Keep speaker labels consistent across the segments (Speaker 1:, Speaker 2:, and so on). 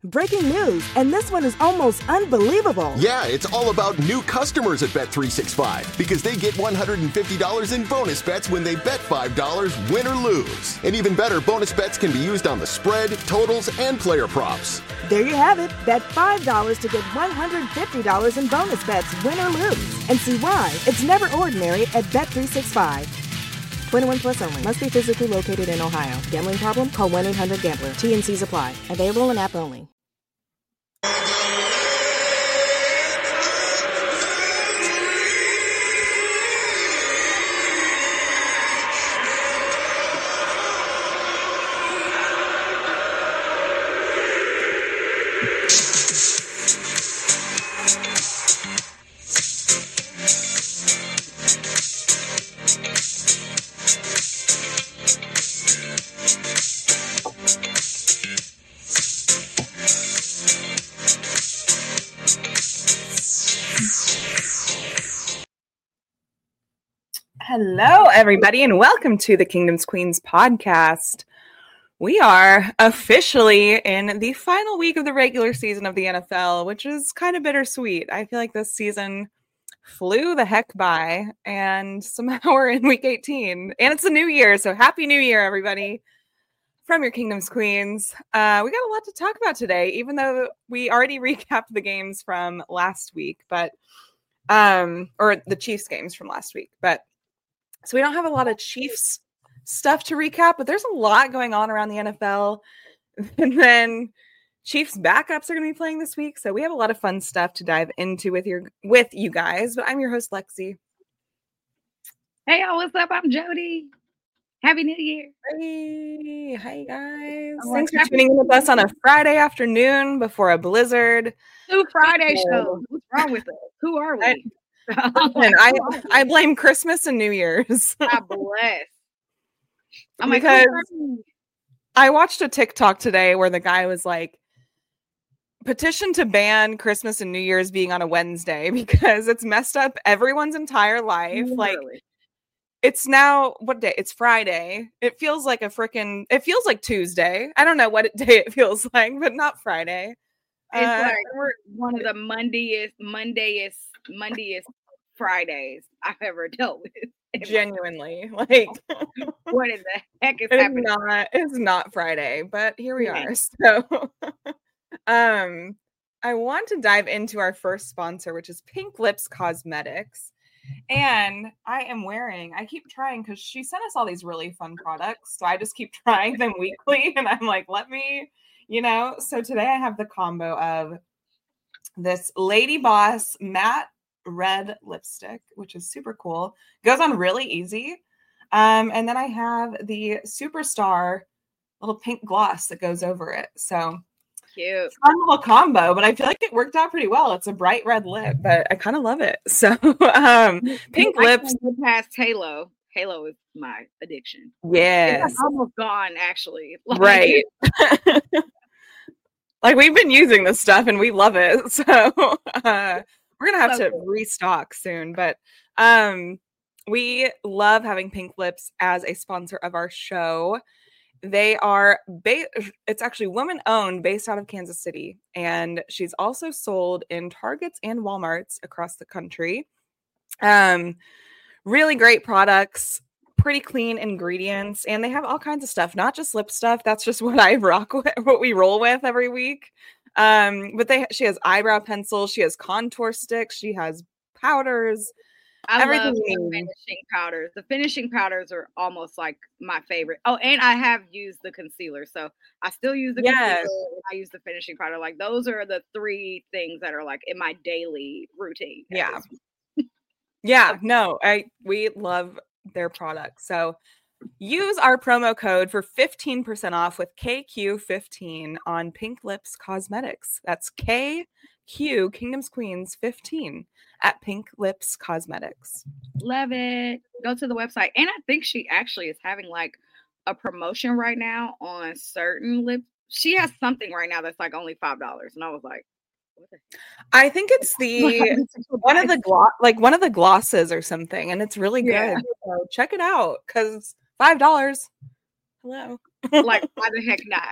Speaker 1: Breaking news, and this one is almost unbelievable.
Speaker 2: Yeah, it's all about new customers at Bet365 because they get $150 in bonus bets when they bet $5, win or lose. And even better, bonus bets can be used on the spread, totals, and player props.
Speaker 1: There you have it. Bet $5 to get $150 in bonus bets, win or lose. And see why it's never ordinary at Bet365. 21 plus only. Must be physically located in Ohio. Gambling problem? Call 1-800-GAMBLER. TNCs apply. Available in app only.
Speaker 3: Hello, everybody, and welcome to the Kingdom's Queens podcast. We are officially in the final week of the regular season of the NFL, which is kind of bittersweet. I feel like this season flew the heck by, and somehow we're in week 18, and it's the new year, so happy new year, everybody, from your Kingdom's Queens. We got a lot to talk about today, even though we already recapped the games from last week, or the Chiefs games from last week, so we don't have a lot of Chiefs stuff to recap, but there's a lot going on around the NFL. And then Chiefs backups are going to be playing this week. So we have a lot of fun stuff to dive into with you guys. But I'm your host, Lexi.
Speaker 4: Hey, y'all, what's up? I'm Jody. Happy New Year.
Speaker 3: Hey, hi, guys. Thanks for tuning in with us on a Friday afternoon before a blizzard.
Speaker 4: Two Friday shows. What's wrong with us? Who are we?
Speaker 3: I blame Christmas and New Year's.
Speaker 4: God bless.
Speaker 3: Because I watched a TikTok today where the guy was like, petition to ban Christmas and New Year's being on a Wednesday because it's messed up everyone's entire life.
Speaker 4: Literally.
Speaker 3: Like, it's now, what day? It's Friday. It feels like it feels like Tuesday. I don't know what day it feels like, but not Friday.
Speaker 4: It's like one of the Mondayest Fridays I've ever dealt with.
Speaker 3: Genuinely, like,
Speaker 4: what in the heck is happening?
Speaker 3: It's not Friday, but here we are. So, I want to dive into our first sponsor, which is Pink Lips Cosmetics, and I keep trying because she sent us all these really fun products, so I just keep trying them weekly, and I'm like, let me. So today I have the combo of this Lady Boss matte red lipstick, which is super cool. Goes on really easy. And then I have the Superstar little pink gloss that goes over it. So
Speaker 4: cute.
Speaker 3: Fun little combo, but I feel like it worked out pretty well. It's a bright red lip, but I kind of love it. So pink lips.
Speaker 4: Past Halo. Halo is my addiction.
Speaker 3: Yes.
Speaker 4: It's almost gone, actually.
Speaker 3: Right. Like, we've been using this stuff and we love it. So we're going to have to restock soon. But we love having Pink Lips as a sponsor of our show. They are, it's actually woman-owned, based out of Kansas City. And she's also sold in Targets and Walmarts across the country. Really great products, pretty clean ingredients, and they have all kinds of stuff, not just lip stuff. That's just what I rock with, what we roll with every week. But she has eyebrow pencils, she has contour sticks, she has powders.
Speaker 4: I love the finishing powders. The finishing powders are almost like my favorite. Oh, and I have used the concealer, so I still use the concealer. And I use the finishing powder. Like, those are the three things that are like in my daily routine.
Speaker 3: Yeah. Yeah, no, we love their products. So use our promo code for 15% off with KQ15 on Pink Lips Cosmetics. That's KQ, Kingdom's Queens 15 at Pink Lips Cosmetics.
Speaker 4: Love it. Go to the website. And I think she actually is having like a promotion right now on certain lip. She has something right now that's like only $5. And I was like,
Speaker 3: I think it's one of the glosses or something, and it's really good. So check it out because $5. Hello.
Speaker 4: Like, why the heck not?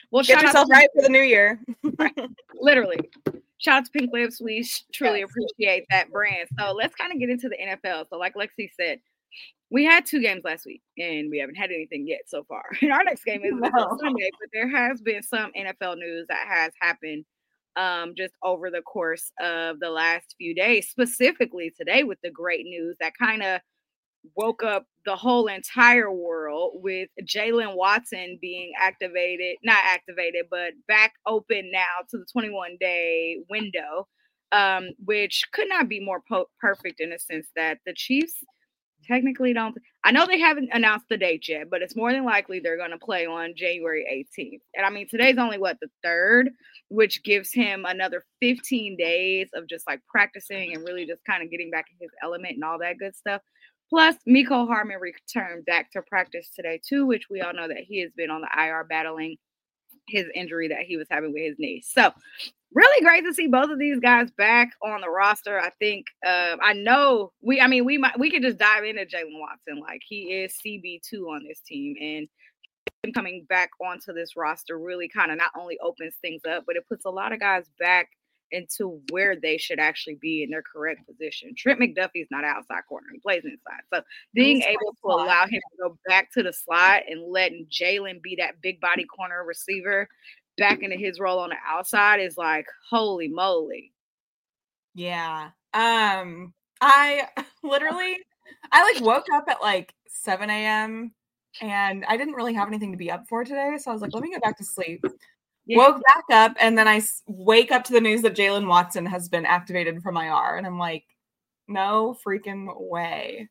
Speaker 4: Well,
Speaker 3: get yourself right for the new year.
Speaker 4: Right. Literally. Shout out to Pink Lips. We truly appreciate that brand. So let's kind of get into the NFL. So like Lexi said, we had 2 games last week, and we haven't had anything yet so far. And our next game is Sunday, but there has been some NFL news that has happened just over the course of the last few days, specifically today with the great news that kind of woke up the whole entire world with Jaylen Watson being not activated, but back open now to the 21-day window, which could not be more perfect in a sense that the Chiefs technically don't. I know they haven't announced the date yet, but it's more than likely they're going to play on January 18th. And I mean, today's only the 3rd, which gives him another 15 days of just like practicing and really just kind of getting back in his element and all that good stuff. Plus, Mecole Hardman returned back to practice today too, which we all know that he has been on the IR battling his injury that he was having with his knee. So really great to see both of these guys back on the roster. I think I know we could just dive into Jaylen Watson. Like, he is CB2 on this team, and him coming back onto this roster really kind of not only opens things up, but it puts a lot of guys back into where they should actually be in their correct position. Trent McDuffie's not outside corner. He plays inside. So being able to allow him to go back to the slot and letting Jaylen be that big body corner receiver back into his role on the outside is like, holy moly.
Speaker 3: Yeah. I woke up at 7 a.m. and I didn't really have anything to be up for today. So I was like, let me go back to sleep. Yeah. Woke back up, and then I wake up to the news that Jaylen Watson has been activated from IR. And I'm like, no freaking way.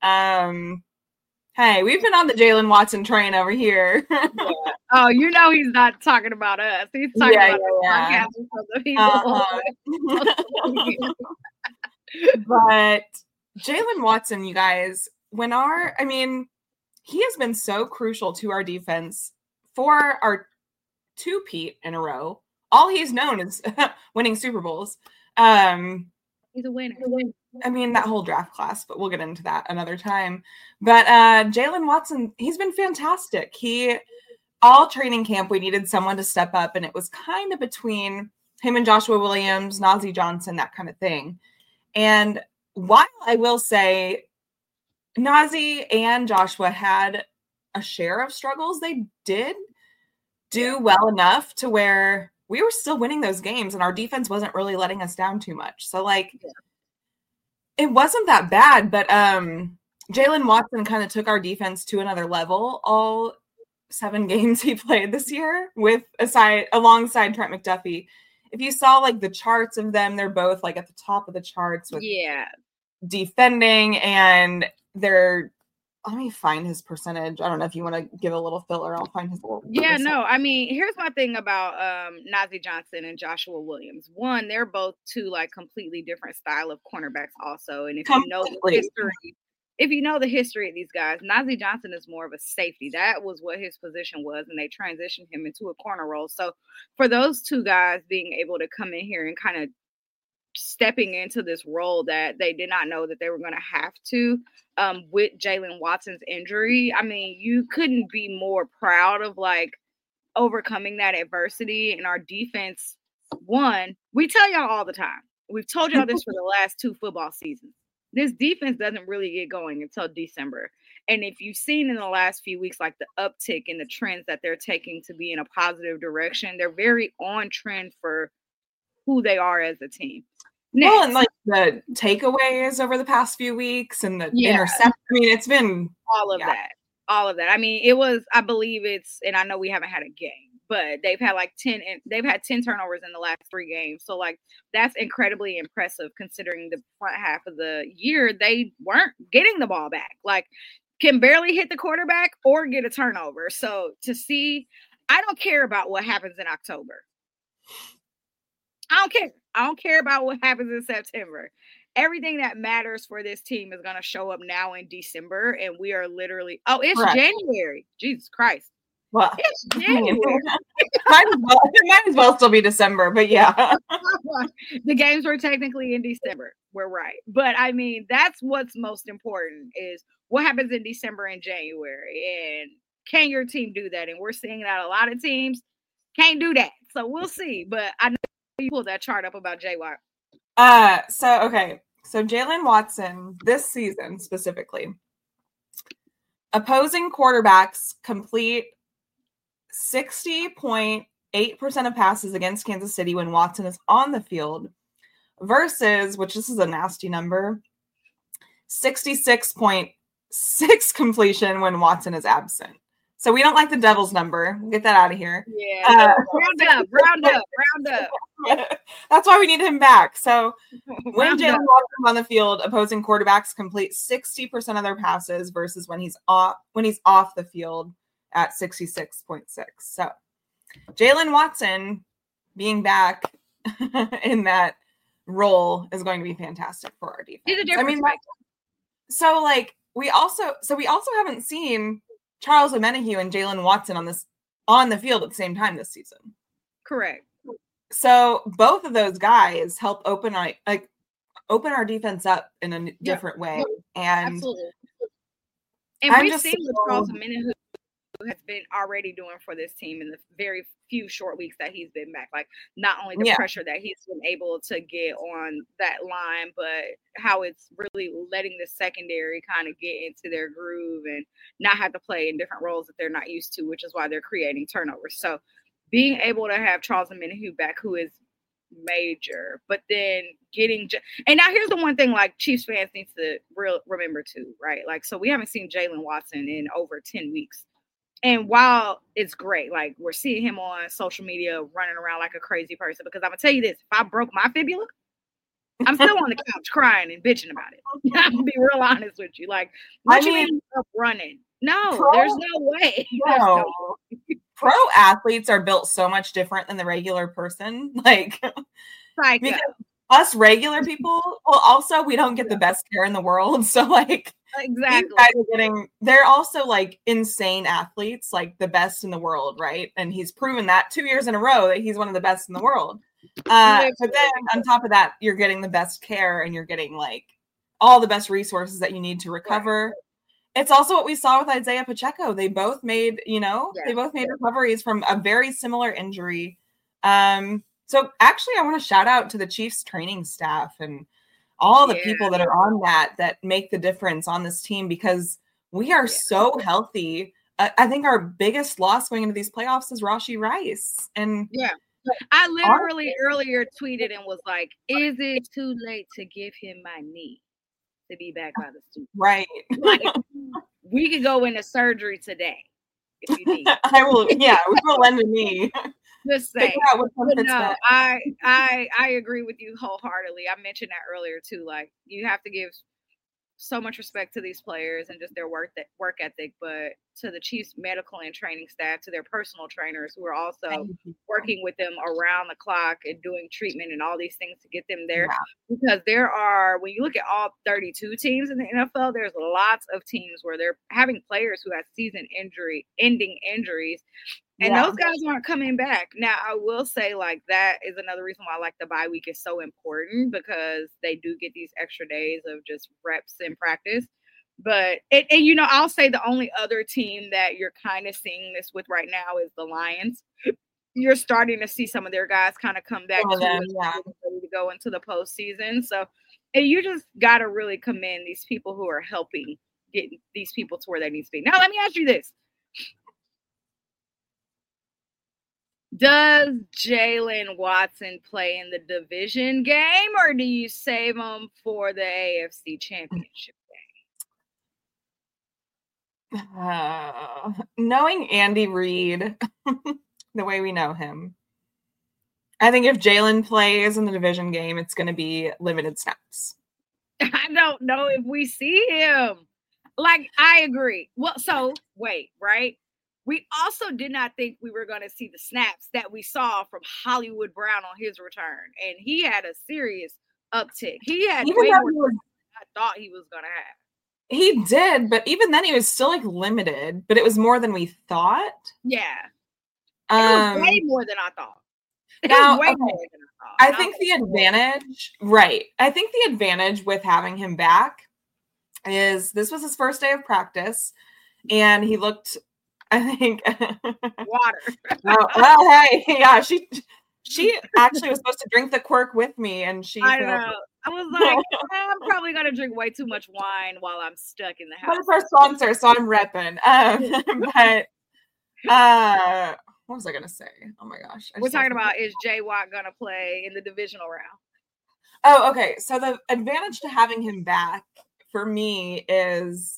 Speaker 3: Hey, we've been on the Jaylen Watson train over here.
Speaker 4: Yeah. Oh, he's not talking about us. He's talking about the podcast for the people.
Speaker 3: But Jaylen Watson, you guys, he has been so crucial to our defense for our 2-peat in a row. All he's known is winning Super Bowls.
Speaker 4: He's a winner.
Speaker 3: I mean, that whole draft class, but we'll get into that another time. But Jaylen Watson, he's been fantastic. All training camp, we needed someone to step up, and it was kind of between him and Joshua Williams, Nazeeh Johnson, that kind of thing. And while I will say Nazeeh and Joshua had a share of struggles, they did do well enough to where we were still winning those games, and our defense wasn't really letting us down too much. So it wasn't that bad, but Jaylen Watson kind of took our defense to another level all 7 games he played this year alongside Trent McDuffie. If you saw the charts of them, they're both at the top of the charts with defending, and let me find his percentage. I don't know if you want to give a little filler. I'll find his little.
Speaker 4: Yeah, no. I mean, here's my thing about Nazeeh Johnson and Joshua Williams. One, they're both 2 completely different style of cornerbacks also. And if you know the history of these guys, Nazeeh Johnson is more of a safety. That was what his position was, and they transitioned him into a corner role. So for those 2 guys being able to come in here and kind of stepping into this role that they did not know that they were going to have to with Jaylen Watson's injury, I mean, you couldn't be more proud of overcoming that adversity. And our defense, we tell y'all all the time, we've told y'all this for the last 2 football seasons, this defense doesn't really get going until December. And if you've seen in the last few weeks, the uptick in the trends that they're taking to be in a positive direction, they're very on trend for who they are as a team.
Speaker 3: Next. Well, and the takeaways over the past few weeks and the interception. I mean, it's been
Speaker 4: all of that. I mean, I believe and I know we haven't had a game, but they've had 10 turnovers in the last 3 games. So that's incredibly impressive considering the front half of the year, they weren't getting the ball back. Can barely hit the quarterback or get a turnover. So to see, I don't care about what happens in October. I don't care about what happens in September. Everything that matters for this team is going to show up now in December, and we are literally – it's January. Jesus Christ.
Speaker 3: Well,
Speaker 4: it's January.
Speaker 3: It might as well still be December, but yeah.
Speaker 4: The games were technically in December. We're right. But, I mean, that's what's most important is what happens in December and January, and can your team do that? And we're seeing that a lot of teams Can't do that. So we'll see. But I know you pulled that chart up about Jay Watt.
Speaker 3: So Jalen Watson this season specifically, opposing quarterbacks complete 60.8% of passes against Kansas City when Watson is on the field versus, which this is a nasty number, 66.6 completion when Watson is absent. So we don't like the devil's number. We'll get that out of here.
Speaker 4: Yeah. Round up.
Speaker 3: That's why we need him back. So when Jalen Watson's on the field, opposing quarterbacks complete 60% of their passes versus when he's off the field at 66.6. So Jalen Watson being back in that role is going to be fantastic for our defense.
Speaker 4: He's a difference.
Speaker 3: We also haven't seen Charles Omenihu and Jalen Watson on the field at the same time this season.
Speaker 4: Correct.
Speaker 3: So both of those guys help open our defense up in a different way. And
Speaker 4: absolutely. And we've seen what Charles Omenihu has been already doing for this team in the very few short weeks that he's been back. Like, not only the pressure that he's been able to get on that line, but how it's really letting the secondary kind of get into their groove and not have to play in different roles that they're not used to, which is why they're creating turnovers. So being able to have Charles Omenihu back, who is major, but then and now here's the one thing, like, Chiefs fans need to remember too, right? Like, so we haven't seen Jalen Watson in over 10 weeks. And while it's great, like, we're seeing him on social media running around like a crazy person, because I'm going to tell you this, if I broke my fibula, I'm still on the couch crying and bitching about it. I'm going to be real honest with you. Like, what you mean up running? No, there's no way.
Speaker 3: No. Pro athletes are built so much different than the regular person. Like, because us regular people, also, we don't get the best care in the world. So, like,
Speaker 4: exactly.
Speaker 3: These guys they're also like insane athletes, like the best in the world, right? And he's proven that 2 years in a row that he's one of the best in the world. But then on top of that, you're getting the best care and you're getting like all the best resources that you need to recover. Right. It's also what we saw with Isaiah Pacheco. They both made, recoveries from a very similar injury. So actually, I want to shout out to the Chiefs training staff and all the people that are on that make the difference on this team, because we are so healthy. I think our biggest loss going into these playoffs is Rashee Rice. And
Speaker 4: I literally earlier tweeted and was like, is it too late to give him my knee to be back by the Super Bowl?
Speaker 3: Right.
Speaker 4: Like, we could go into surgery today if you need.
Speaker 3: I will. Yeah, we will lend a knee.
Speaker 4: Just saying. No, I agree with you wholeheartedly. I mentioned that earlier too. Like, you have to give so much respect to these players and just their work ethic, but to the Chiefs medical and training staff, to their personal trainers who are also working with them around the clock and doing treatment and all these things to get them there. Yeah. Because there are, when you look at all 32 teams in the NFL, there's lots of teams where they're having players who have ending injuries. And those guys aren't coming back. Now, I will say, like, that is another reason why, like, the bye week is so important, because they do get these extra days of just reps in practice. But, I'll say the only other team that you're kind of seeing this with right now is the Lions. You're starting to see some of their guys kind of come back ready to go into the postseason. So, and you just got to really commend these people who are helping get these people to where they need to be. Now, let me ask you this. Does Jalen Watson play in the division game, or do you save him for the AFC Championship game?
Speaker 3: Knowing Andy Reid the way we know him, I think if Jalen plays in the division game, it's going to be limited snaps.
Speaker 4: I don't know if we see him. Like, I agree. Well, so wait, right? We also did not think we were going to see the snaps that we saw from Hollywood Brown on his return. And he had a serious uptick. He had way more than I thought he was going to have.
Speaker 3: He did, but even then he was still like limited, but it was more than we thought.
Speaker 4: Yeah. It was way more than I thought.
Speaker 3: I think the advantage with having him back is this was his first day of practice, and he looked I think
Speaker 4: water.
Speaker 3: well, hey, yeah, she actually was supposed to drink the quirk with me, and
Speaker 4: I know. I was like, I'm probably gonna drink way too much wine while I'm stuck in the house.
Speaker 3: But it's our sponsor, so I'm repping. But what was I gonna say? Oh my gosh,
Speaker 4: we're talking about is Jay Watt gonna play in the divisional round?
Speaker 3: Oh, okay. So the advantage to having him back for me is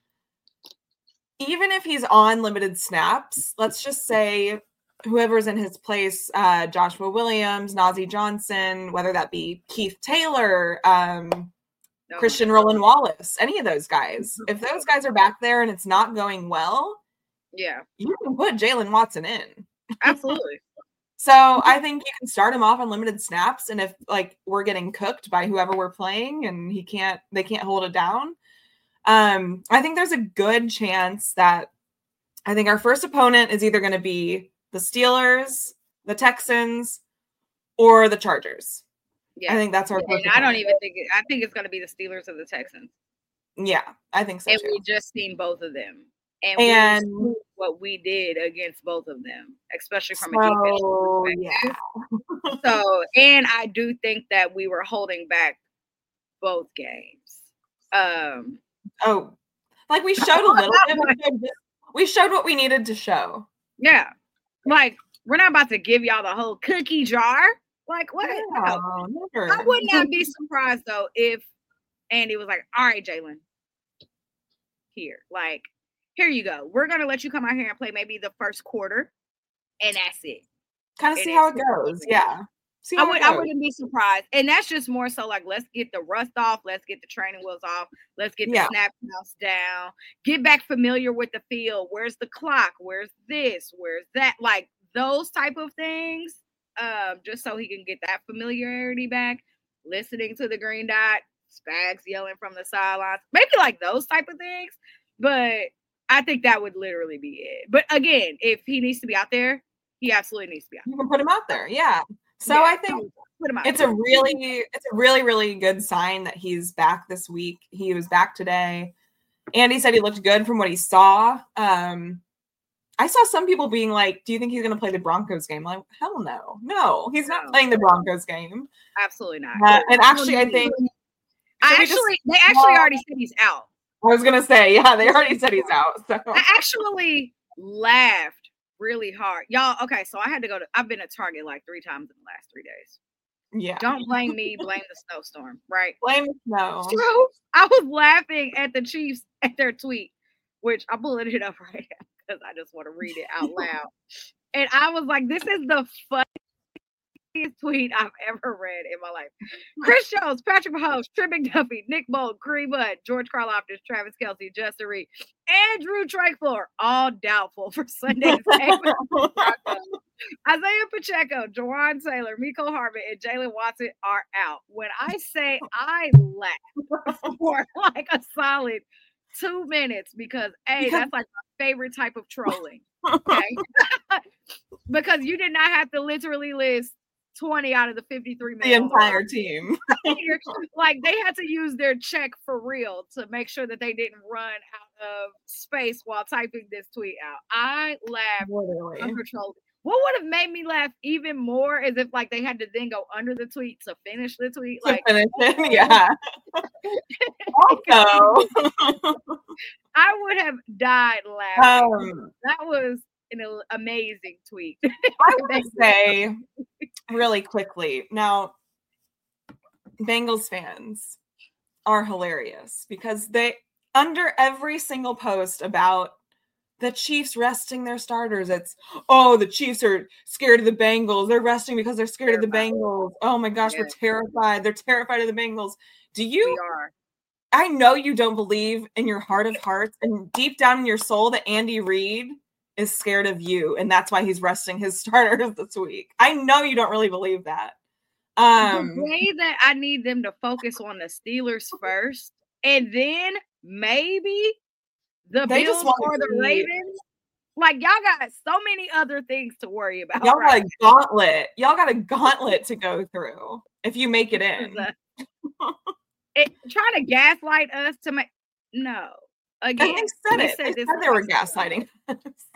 Speaker 3: even if he's on limited snaps, let's just say whoever's in his place, Joshua Williams, Nazeeh Johnson, whether that be Keith Taylor, Christian Roland Wallace, any of those guys, if those guys are back there and it's not going well,
Speaker 4: yeah,
Speaker 3: you can put Jaylen Watson in.
Speaker 4: Absolutely.
Speaker 3: So I think you can start him off on limited snaps, and if like we're getting cooked by whoever we're playing and they can't hold it down, I think there's a good chance that I think our first opponent is either going to be the Steelers, the Texans, or the Chargers.
Speaker 4: Yeah,
Speaker 3: I think that's our.
Speaker 4: And I don't even think I think it's going to be the Steelers or the Texans.
Speaker 3: Yeah, I think so.
Speaker 4: And
Speaker 3: too.
Speaker 4: we just seen both of them. And we what we did against both of them, especially from a defense perspective. Yeah. So, and I do think that we were holding back both games.
Speaker 3: Like we showed a little bit. We showed what we needed to show.
Speaker 4: Yeah. Like, we're not about to give y'all the whole cookie jar. Like, what?
Speaker 3: No, never.
Speaker 4: I would not be surprised, though, if Andy was like, all right, Jaylen, here you go. We're going to let you come out here and play maybe the first quarter, and that's it.
Speaker 3: Kind of see how it goes. Yeah.
Speaker 4: I wouldn't be surprised. And that's just more so like, let's get the rust off. Let's get the training wheels off. Let's get the snap counts down. Get back familiar with the field. Where's the clock? Where's this? Where's that? Like those type of things. Just so he can get that familiarity back. Listening to the green dot. Spags yelling from the sidelines. Maybe like those type of things. But I think that would literally be it. But again, if he needs to be out there, he absolutely needs to be out there.
Speaker 3: You can put him out there. Yeah. So I think it's a really, really good sign that he's back this week. He was back today. Andy said he looked good from what he saw. I saw some people being like, do you think he's going to play the Broncos game? I'm like, hell no. No, he's not playing the Broncos game.
Speaker 4: Absolutely not.
Speaker 3: And actually, I think
Speaker 4: they actually already said he's out.
Speaker 3: I was going to say, yeah, they already said he's out. So
Speaker 4: I actually laughed really hard. Y'all, okay, so I've been at Target like 3 times in the last 3 days.
Speaker 3: Yeah.
Speaker 4: Don't blame me, blame the snowstorm, right?
Speaker 3: Blame the snow.
Speaker 4: So I was laughing at the Chiefs at their tweet, which I'm pulling it up right now because I just want to read it out loud. And I was like, this is the funniest tweet I've ever read in my life. Chris Jones, Patrick Mahomes, Trent McDuffie, Nick Bolton, Kareem Hunt, George Karlaftis, Travis Kelce, Justin Reed, and Drew Tranquil all doubtful for Sunday's game. Isaiah Pacheco, Jawan Taylor, Mecole Hardman, and Jaylen Watson are out. When I say I laughed for like a solid 2 minutes because that's like my favorite type of trolling. Okay. Because you did not have to literally list 20 out of the 53 men.
Speaker 3: The entire team.
Speaker 4: Like they had to use their check for real to make sure that they didn't run out of space while typing this tweet out. I laughed uncontrollably. What would have made me laugh even more is if like they had to then go under the tweet to finish the tweet. Like
Speaker 3: yeah. Also,
Speaker 4: I would have died laughing. That was an amazing tweet.
Speaker 3: I would say really quickly. Now, Bengals fans are hilarious because they under every single post about the Chiefs resting their starters, it's the Chiefs are scared of the Bengals. They're resting because they're scared of the Bengals. Oh my gosh, we're terrified. They're terrified of the Bengals.
Speaker 4: We are.
Speaker 3: I know you don't believe in your heart of hearts and deep down in your soul that Andy Reid is scared of you, and that's why he's resting his starters this week. I know you don't really believe that.
Speaker 4: The way that I need them to focus on the Steelers first, and then maybe the Bills or the Ravens. Like y'all got so many other things to worry about.
Speaker 3: Y'all got a gauntlet. Y'all got a gauntlet to go through if you make it in.
Speaker 4: Trying to gaslight us to make no. Again,
Speaker 3: they said they were gaslighting us.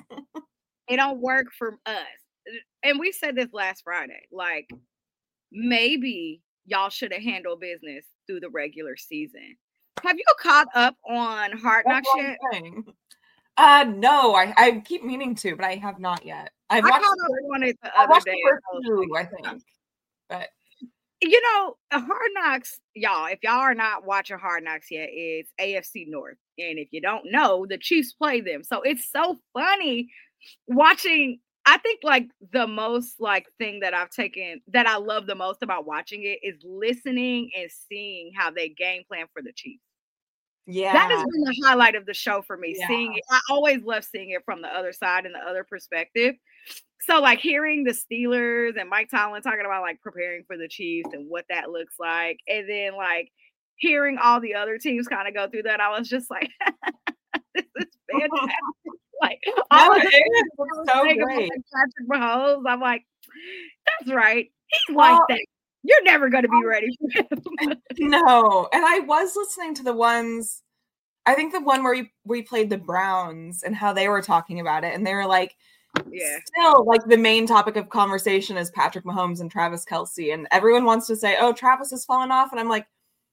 Speaker 4: It don't work for us. And we said this last Friday. Like, maybe y'all should have handled business through the regular season. Have you caught up on Hard Knocks yet?
Speaker 3: No, I keep meaning to, but I have not yet. I
Speaker 4: caught up on it the other day.
Speaker 3: I think. But
Speaker 4: you know, Hard Knocks, y'all, if y'all are not watching Hard Knocks yet, it's AFC North. And if you don't know, the Chiefs play them. So it's so funny watching. I think like the most like thing that I've taken that I love the most about watching it is listening and seeing how they game plan for the Chiefs.
Speaker 3: Yeah.
Speaker 4: That has been the highlight of the show for me. Yeah. Seeing it. I always love seeing it from the other side and the other perspective. So like hearing the Steelers and Mike Tomlin talking about like preparing for the Chiefs and what that looks like. And then like hearing all the other teams kind of go through that, I was just like, this is fantastic. Like, all of so great. Patrick Mahomes, I'm like, that's right. He's like that. You're never going to be ready for him.
Speaker 3: No. And I was listening to the ones, I think the one where we played the Browns and how they were talking about it. And they were like, still like the main topic of conversation is Patrick Mahomes and Travis Kelce. And everyone wants to say, oh, Travis has fallen off. And I'm like,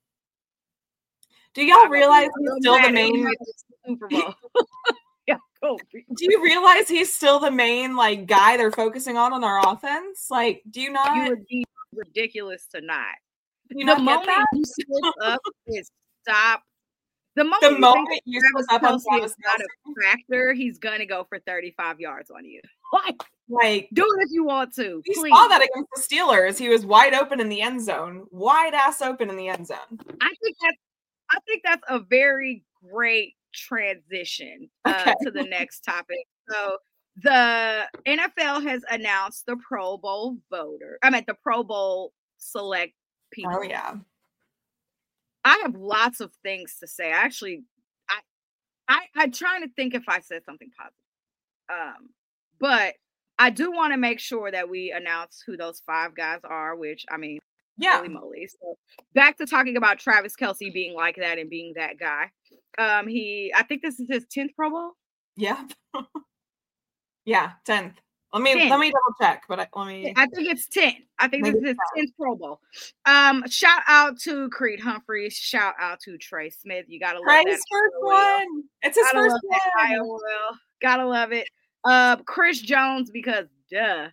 Speaker 3: do y'all realize he's still the main
Speaker 4: Super Bowl? Yeah, cool.
Speaker 3: Do you realize he's still the main like guy they're focusing on our offense? Like, do you not?
Speaker 4: You would be ridiculous to not.
Speaker 3: The moment
Speaker 4: you slip up is stop. The moment you slip up on Travis is not a factor, he's gonna go for 35 yards on you. Like do it if you want to.
Speaker 3: We saw that against the Steelers. He was wide open in the end zone, wide ass open in the end zone.
Speaker 4: I think that's a very great transition to the next topic. So the NFL has announced the Pro Bowl the Pro Bowl select people.
Speaker 3: Oh yeah.
Speaker 4: I have lots of things to say. Actually, I'm trying to think if I said something positive. But I do want to make sure that we announce who those 5 guys are, which I mean, holy moly. So back to talking about Travis Kelce being like that and being that guy. I think this is his 10th Pro Bowl.
Speaker 3: Yeah. Yeah, 10th. Let me double check, but I
Speaker 4: think it's 10. I think this is his 10th Pro Bowl. Shout out to Creed Humphreys. Shout out to Trey Smith. You gotta love that.
Speaker 3: First one. It's his first one.
Speaker 4: Gotta love it. Chris Jones, because duh.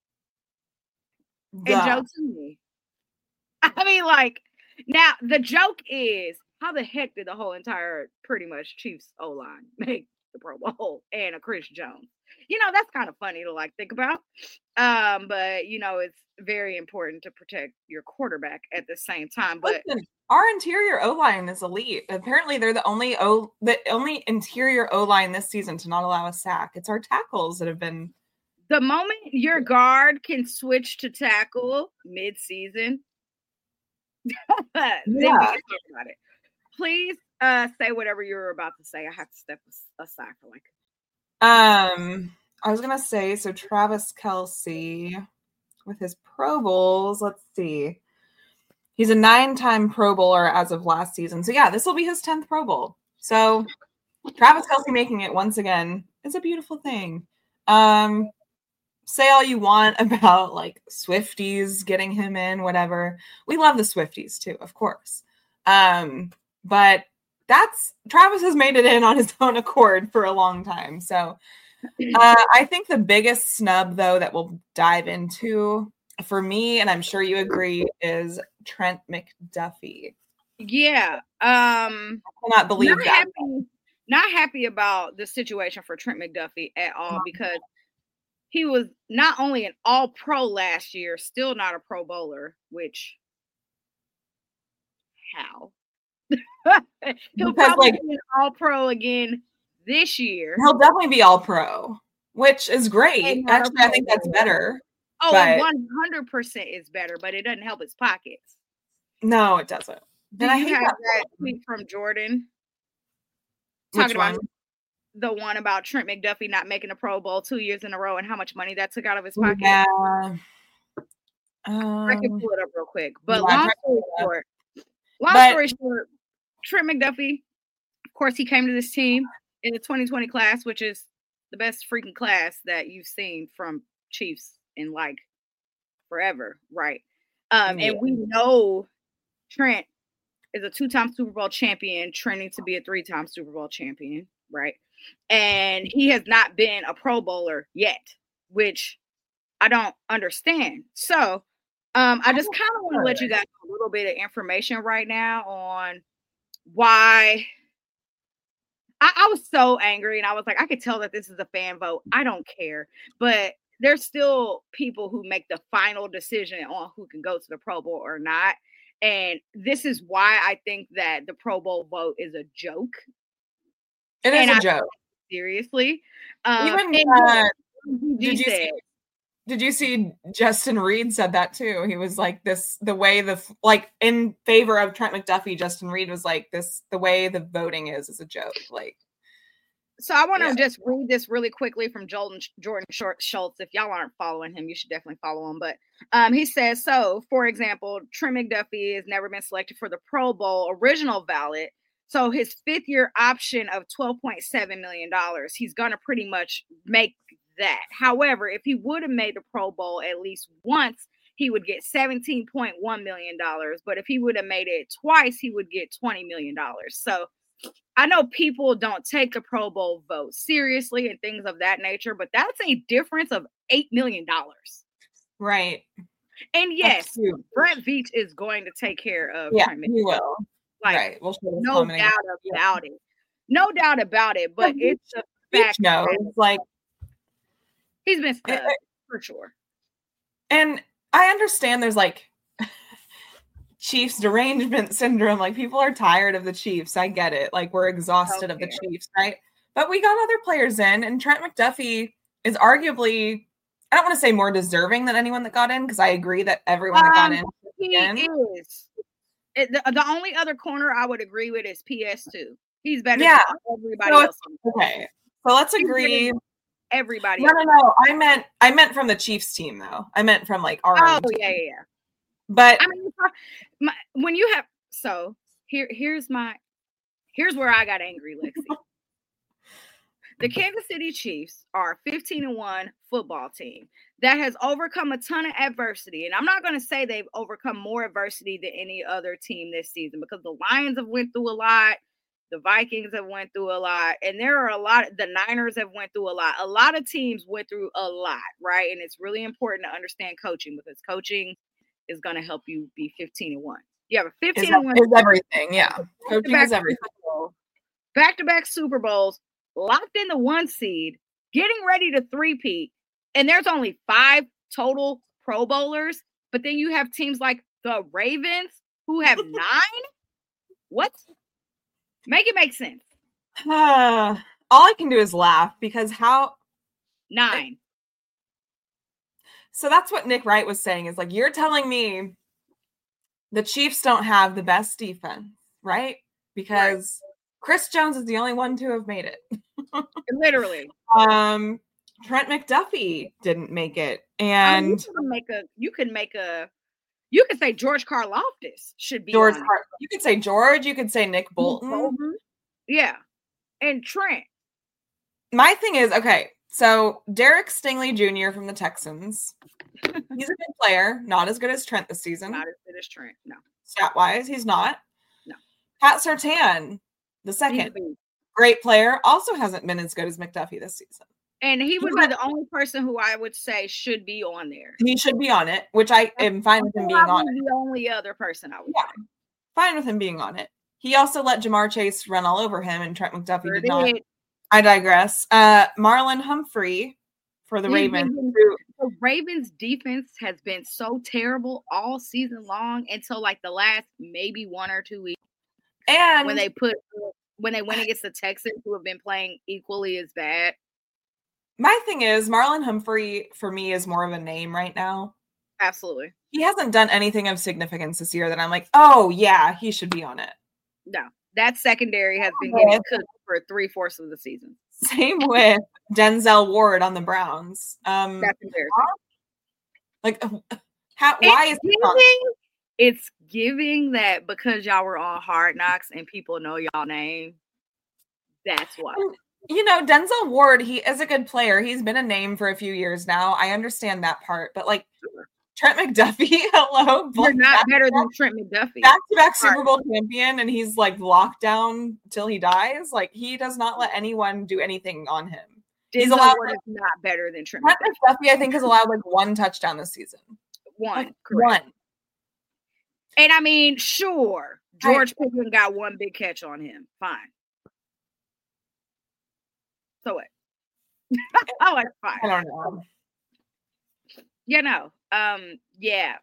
Speaker 4: And Joe Tooney. I mean, like, now the joke is, how the heck did the whole entire pretty much Chiefs O-line make the Pro Bowl and a Chris Jones? You know, that's kind of funny to like think about. But you know, it's very important to protect your quarterback at the same time. But
Speaker 3: listen, our interior O-line is elite. Apparently, they're the only interior O-line this season to not allow a sack. It's our tackles that have been.
Speaker 4: The moment your guard can switch to tackle mid-season, then we can talk about it. Please say whatever you were about to say. I have to step aside for like.
Speaker 3: I was gonna say, so Travis Kelce with his Pro Bowls, let's see. He's a 9-time Pro Bowler as of last season. So yeah, this will be his 10th Pro Bowl. So Travis Kelce making it once again is a beautiful thing. Say all you want about like Swifties getting him in, whatever. We love the Swifties too, of course. But Travis has made it in on his own accord for a long time. So I think the biggest snub, though, that we'll dive into for me, and I'm sure you agree, is Trent McDuffie.
Speaker 4: Yeah.
Speaker 3: I cannot believe that.
Speaker 4: Not happy about the situation for Trent McDuffie at all, because he was not only an All-Pro last year, still not a Pro Bowler, which how? He'll probably be an All-Pro again this year.
Speaker 3: He'll definitely be All-Pro, which is great. Actually, I think that's better.
Speaker 4: Oh, but 100% is better, but it doesn't help his pockets.
Speaker 3: No, it doesn't.
Speaker 4: Then I hate that tweet from Jordan. Talking about the one about Trent McDuffie not making a Pro Bowl 2 years in a row and how much money that took out of his pocket.
Speaker 3: Yeah.
Speaker 4: I can pull it up real quick. But long story short, Trent McDuffie, of course, he came to this team in the 2020 class, which is the best freaking class that you've seen from Chiefs in like forever, right? And we know Trent is a 2-time Super Bowl champion, trending to be a 3-time Super Bowl champion, right? And he has not been a Pro Bowler yet, which I don't understand. So I just kind of want to let you guys know a little bit of information right now on why I was so angry, and I was like, I could tell that this is a fan vote. I don't care. But there's still people who make the final decision on who can go to the Pro Bowl or not. And this is why I think that the Pro Bowl vote is a joke.
Speaker 3: It is a joke.
Speaker 4: Seriously.
Speaker 3: Even did you see Justin Reed said that too? He was like, the way in favor of Trent McDuffie, Justin Reed was like, the way the voting is a joke. Like,
Speaker 4: so I want to just read this really quickly from Jordan Schultz. If y'all aren't following him, you should definitely follow him. But he says, so for example, Trent McDuffie has never been selected for the Pro Bowl original ballot. So his 5th-year option of $12.7 million, he's going to pretty much make that. However, if he would have made the Pro Bowl at least once, he would get $17.1 million. But if he would have made it twice, he would get $20 million. So I know people don't take the Pro Bowl vote seriously and things of that nature, but that's a difference of $8 million.
Speaker 3: Right.
Speaker 4: And yes, Brett Veach is going to take care of Trent McDuffie.
Speaker 3: He will.
Speaker 4: Like,
Speaker 3: right.
Speaker 4: No doubt about it. No doubt about it. But it's a fact.
Speaker 3: No, it's like
Speaker 4: he's been snubbed for sure.
Speaker 3: And I understand there's like Chiefs derangement syndrome. Like, people are tired of the Chiefs. I get it. Like, we're exhausted of the Chiefs, right? But we got other players in, and Trent McDuffie is arguably, I don't want to say more deserving than anyone that got in, because I agree that everyone that got in.
Speaker 4: He is. The only other corner I would agree with is PS2. He's better than everybody else.
Speaker 3: Okay. So let's agree.
Speaker 4: Everybody.
Speaker 3: No. I meant from the Chiefs team, though. I meant from like our own team.
Speaker 4: Yeah.
Speaker 3: But
Speaker 4: I mean, when you have here's where I got angry, Lexi. The Kansas City Chiefs are a 15-1 football team that has overcome a ton of adversity. And I'm not going to say they've overcome more adversity than any other team this season, because the Lions have went through a lot. The Vikings have went through a lot. And there are a lot. The Niners have went through a lot. A lot of teams went through a lot, right? And it's really important to understand coaching, because coaching is going to help you be 15-1. You have a 15-1.
Speaker 3: Is everything, yeah. Coaching is everything.
Speaker 4: Back-to-back Super Bowls, locked in the 1 seed, getting ready to three-peat, and there's only 5 total Pro Bowlers, but then you have teams like the Ravens who have 9? What? Make it make sense.
Speaker 3: All I can do is laugh, because how
Speaker 4: 9.
Speaker 3: So that's what Nick Wright was saying, is like, you're telling me the Chiefs don't have the best defense, right? Because Chris Jones is the only one to have made it.
Speaker 4: Literally.
Speaker 3: Trent McDuffie didn't make it. And
Speaker 4: you could say George Karlaftis should be
Speaker 3: George. You could say George. You could say Nick Bolton.
Speaker 4: Yeah. And Trent.
Speaker 3: My thing is, okay, so Derek Stingley Jr. from the Texans. He's a good player, not as good as Trent this season.
Speaker 4: Not as good as Trent, no.
Speaker 3: Stat-wise, he's not.
Speaker 4: No.
Speaker 3: Pat Surtain, the second, great player, also hasn't been as good as McDuffie this season.
Speaker 4: And he would be the only person who I would say should be on there.
Speaker 3: He should be on it, which I am fine with him being on it.
Speaker 4: The only other person I would say.
Speaker 3: Fine with him being on it. He also let Jamar Chase run all over him, and Trent McDuffie did not. I digress. Marlon Humphrey for the Ravens.
Speaker 4: The Ravens defense has been so terrible all season long until like the last maybe 1 or 2 weeks.
Speaker 3: And
Speaker 4: when they went against the Texans, who have been playing equally as bad.
Speaker 3: My thing is, Marlon Humphrey for me is more of a name right now.
Speaker 4: Absolutely.
Speaker 3: He hasn't done anything of significance this year that I'm like, oh yeah, he should be on it.
Speaker 4: No, that secondary has been getting cooked for 3/4 of the season.
Speaker 3: Same with Denzel Ward on the Browns.
Speaker 4: That's embarrassing.
Speaker 3: Like, why is
Speaker 4: it's giving that because y'all were on Hard Knocks and people know y'all name. That's why.
Speaker 3: Denzel Ward, he is a good player. He's been a name for a few years now. I understand that part, but like Trent McDuffie, hello.
Speaker 4: You're not better than Trent McDuffie.
Speaker 3: Back-to-back Super Bowl champion, and he's like locked down till he dies. Like he does not let anyone do anything on him.
Speaker 4: He's allowed not better than Trent
Speaker 3: McDuffie. I think has allowed like one touchdown this season.
Speaker 4: One, correct. One. And I mean, sure, George Pickens got one big catch on him. Fine. So what? Oh, it's fine.
Speaker 3: I don't know.
Speaker 4: Yeah.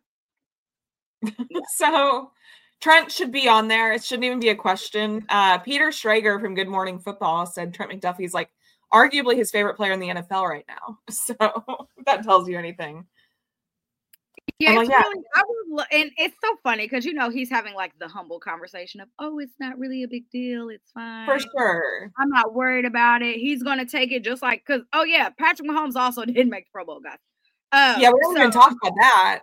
Speaker 3: So Trent should be on there. It shouldn't even be a question. Peter Schrager from Good Morning Football said Trent McDuffie's like arguably his favorite player in the NFL right now. So if that tells you anything.
Speaker 4: Yeah, it's really, and it's so funny because he's having like the humble conversation of, oh, it's not really a big deal, it's fine.
Speaker 3: For sure.
Speaker 4: I'm not worried about it. He's gonna take it just like Patrick Mahomes also didn't make the Pro Bowl, guys.
Speaker 3: We didn't even talk about that.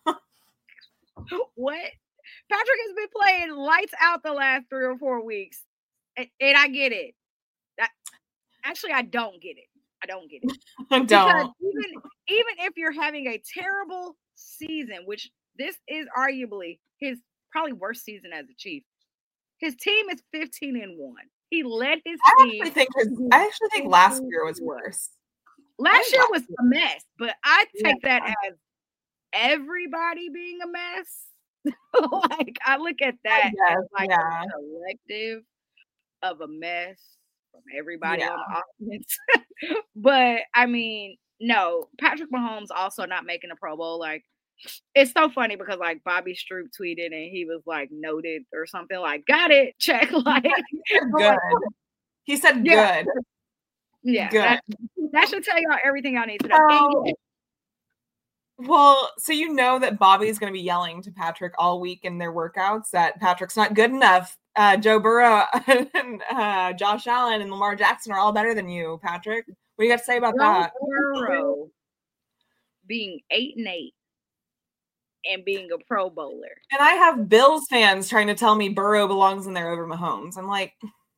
Speaker 4: What? Patrick has been playing lights out the last 3 or 4 weeks, and I get it. Actually, I don't get it. I don't. Because even if you're having a terrible season, which this is arguably his probably worst season as a Chief, his team is 15-1. He led his team.
Speaker 3: I actually think last year was worse.
Speaker 4: Last year was a mess, but I take that as everybody being a mess. Like I look at that as like a collective of a mess from everybody on the offense. But I mean, no, Patrick Mahomes also not making a Pro Bowl. Like it's so funny because like Bobby Stroop tweeted and he was like noted or something like got it, check, like
Speaker 3: good. He said good.
Speaker 4: Yeah, good. That should tell y'all everything y'all need to know.
Speaker 3: Well, so that Bobby's going to be yelling to Patrick all week in their workouts that Patrick's not good enough. Joe Burrow and Josh Allen and Lamar Jackson are all better than you, Patrick. What do you got to say about that?
Speaker 4: Burrow being 8-8 and being a Pro Bowler.
Speaker 3: And I have Bills fans trying to tell me Burrow belongs in there over Mahomes. I'm like...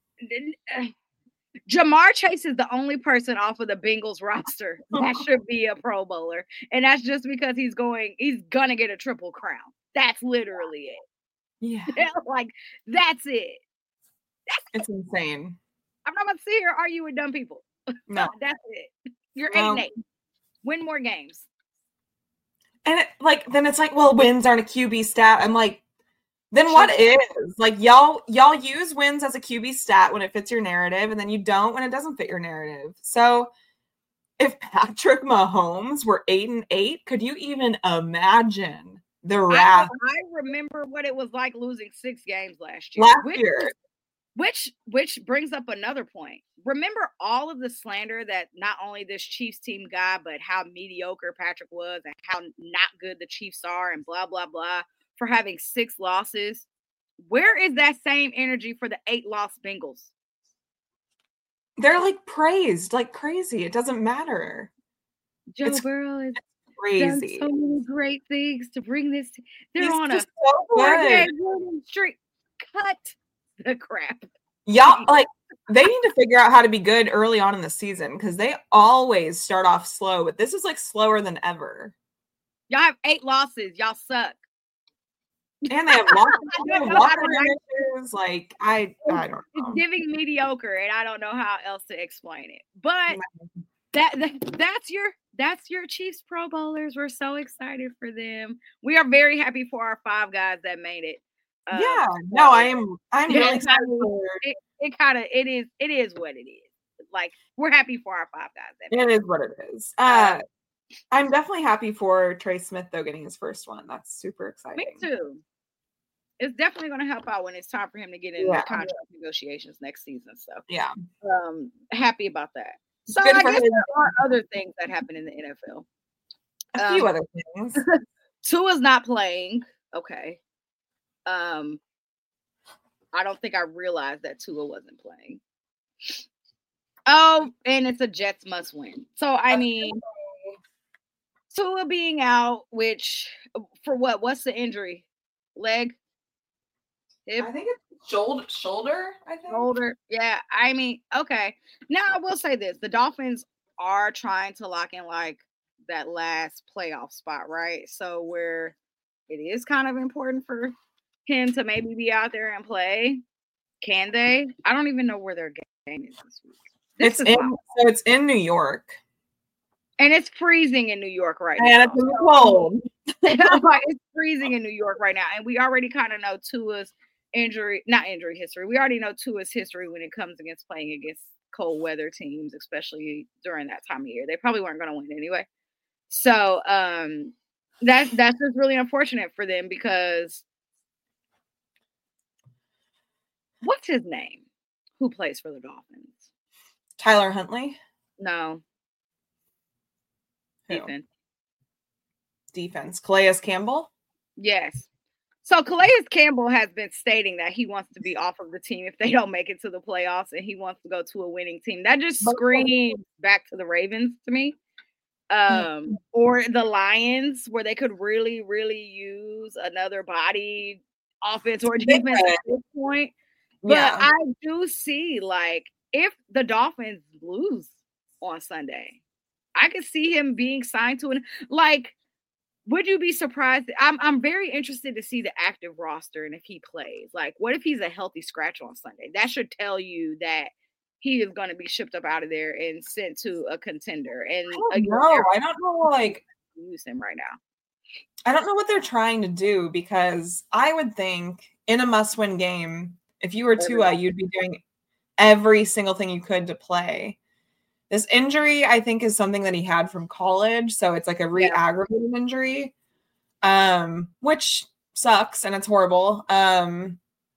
Speaker 4: Jamar Chase is the only person off of the Bengals roster that should be a Pro Bowler. And that's just because he's gonna get a triple crown. That's literally it.
Speaker 3: Yeah.
Speaker 4: Like, that's it.
Speaker 3: It's insane.
Speaker 4: I'm not gonna sit here argue with dumb people.
Speaker 3: No.
Speaker 4: That's it. You're 8-8. Win more games.
Speaker 3: And then it's like, well, wins aren't a QB stat. I'm like, then what is? Like, y'all use wins as a QB stat when it fits your narrative, and then you don't when it doesn't fit your narrative. So if Patrick Mahomes were 8-8, could you even imagine the wrath?
Speaker 4: I remember what it was like losing 6 games last
Speaker 3: year.
Speaker 4: Which brings up another point. Remember all of the slander that not only this Chiefs team got, but how mediocre Patrick was and how not good the Chiefs are and blah, blah, blah. For having 6 losses. Where is that same energy for the 8-loss Bengals?
Speaker 3: They're like praised like crazy. It doesn't matter.
Speaker 4: Joe Burrow is
Speaker 3: crazy.
Speaker 4: Done so many great things to bring this. They're on a
Speaker 3: 4-game
Speaker 4: winning streak. Cut the crap.
Speaker 3: Y'all they need to figure out how to be good early on in the season because they always start off slow, but this is like slower than ever.
Speaker 4: Y'all have 8 losses. Y'all suck.
Speaker 3: And they have locker issues. Like I don't know.
Speaker 4: It's giving mediocre, and I don't know how else to explain it. But that's your Chiefs Pro Bowlers. We're so excited for them. We are very happy for our 5 guys that made it. I'm really excited. It is what it is. Like we're happy for our 5 guys.
Speaker 3: It is what it is. I'm definitely happy for Trey Smith though getting his first one. That's super exciting.
Speaker 4: Me too. It's definitely going to help out when it's time for him to get into the contract negotiations next season. So happy about that. So I guess there are other things that happen in the NFL.
Speaker 3: A few other things.
Speaker 4: Tua's not playing. Okay. I don't think I realized that Tua wasn't playing. Oh, and it's a Jets must win. So I mean, Tua being out, which for what? What's the injury? Leg? Hip?
Speaker 3: I think shoulder, I think.
Speaker 4: Shoulder. Yeah. I mean, okay. Now I will say this. The Dolphins are trying to lock in like that last playoff spot, right? So where it is kind of important for him to maybe be out there and play. Can they? I don't even know where their game is this week.
Speaker 3: It's in New York.
Speaker 4: And it's freezing in New York right now.
Speaker 3: And it's cold.
Speaker 4: It's freezing in New York right now. And we already kind of know Tua's not injury history. We already know Tua's history when it comes against playing against cold weather teams, especially during that time of year. They probably weren't going to win anyway. So that's just really unfortunate for them because what's his name? Who plays for the Dolphins?
Speaker 3: Tyler Huntley?
Speaker 4: No.
Speaker 3: Who? Defense. Calais Campbell?
Speaker 4: Yes. So Calais Campbell has been stating that he wants to be off of the team if they don't make it to the playoffs and he wants to go to a winning team. That just screams back to the Ravens to me. Or the Lions where they could really, really use another body offense or defense at this point. But I do see like if the Dolphins lose on Sunday, I could see him being signed to would you be surprised? I'm very interested to see the active roster and if he plays. Like, what if he's a healthy scratch on Sunday? That should tell you that he is going to be shipped up out of there and sent to a contender. And
Speaker 3: I don't know,
Speaker 4: use him right now.
Speaker 3: I don't know what they're trying to do because I would think in a must-win game, if you were Tua, you'd be doing every single thing you could to play. This injury, I think, is something that he had from college. So it's like a re-aggravated injury, which sucks and it's horrible. But,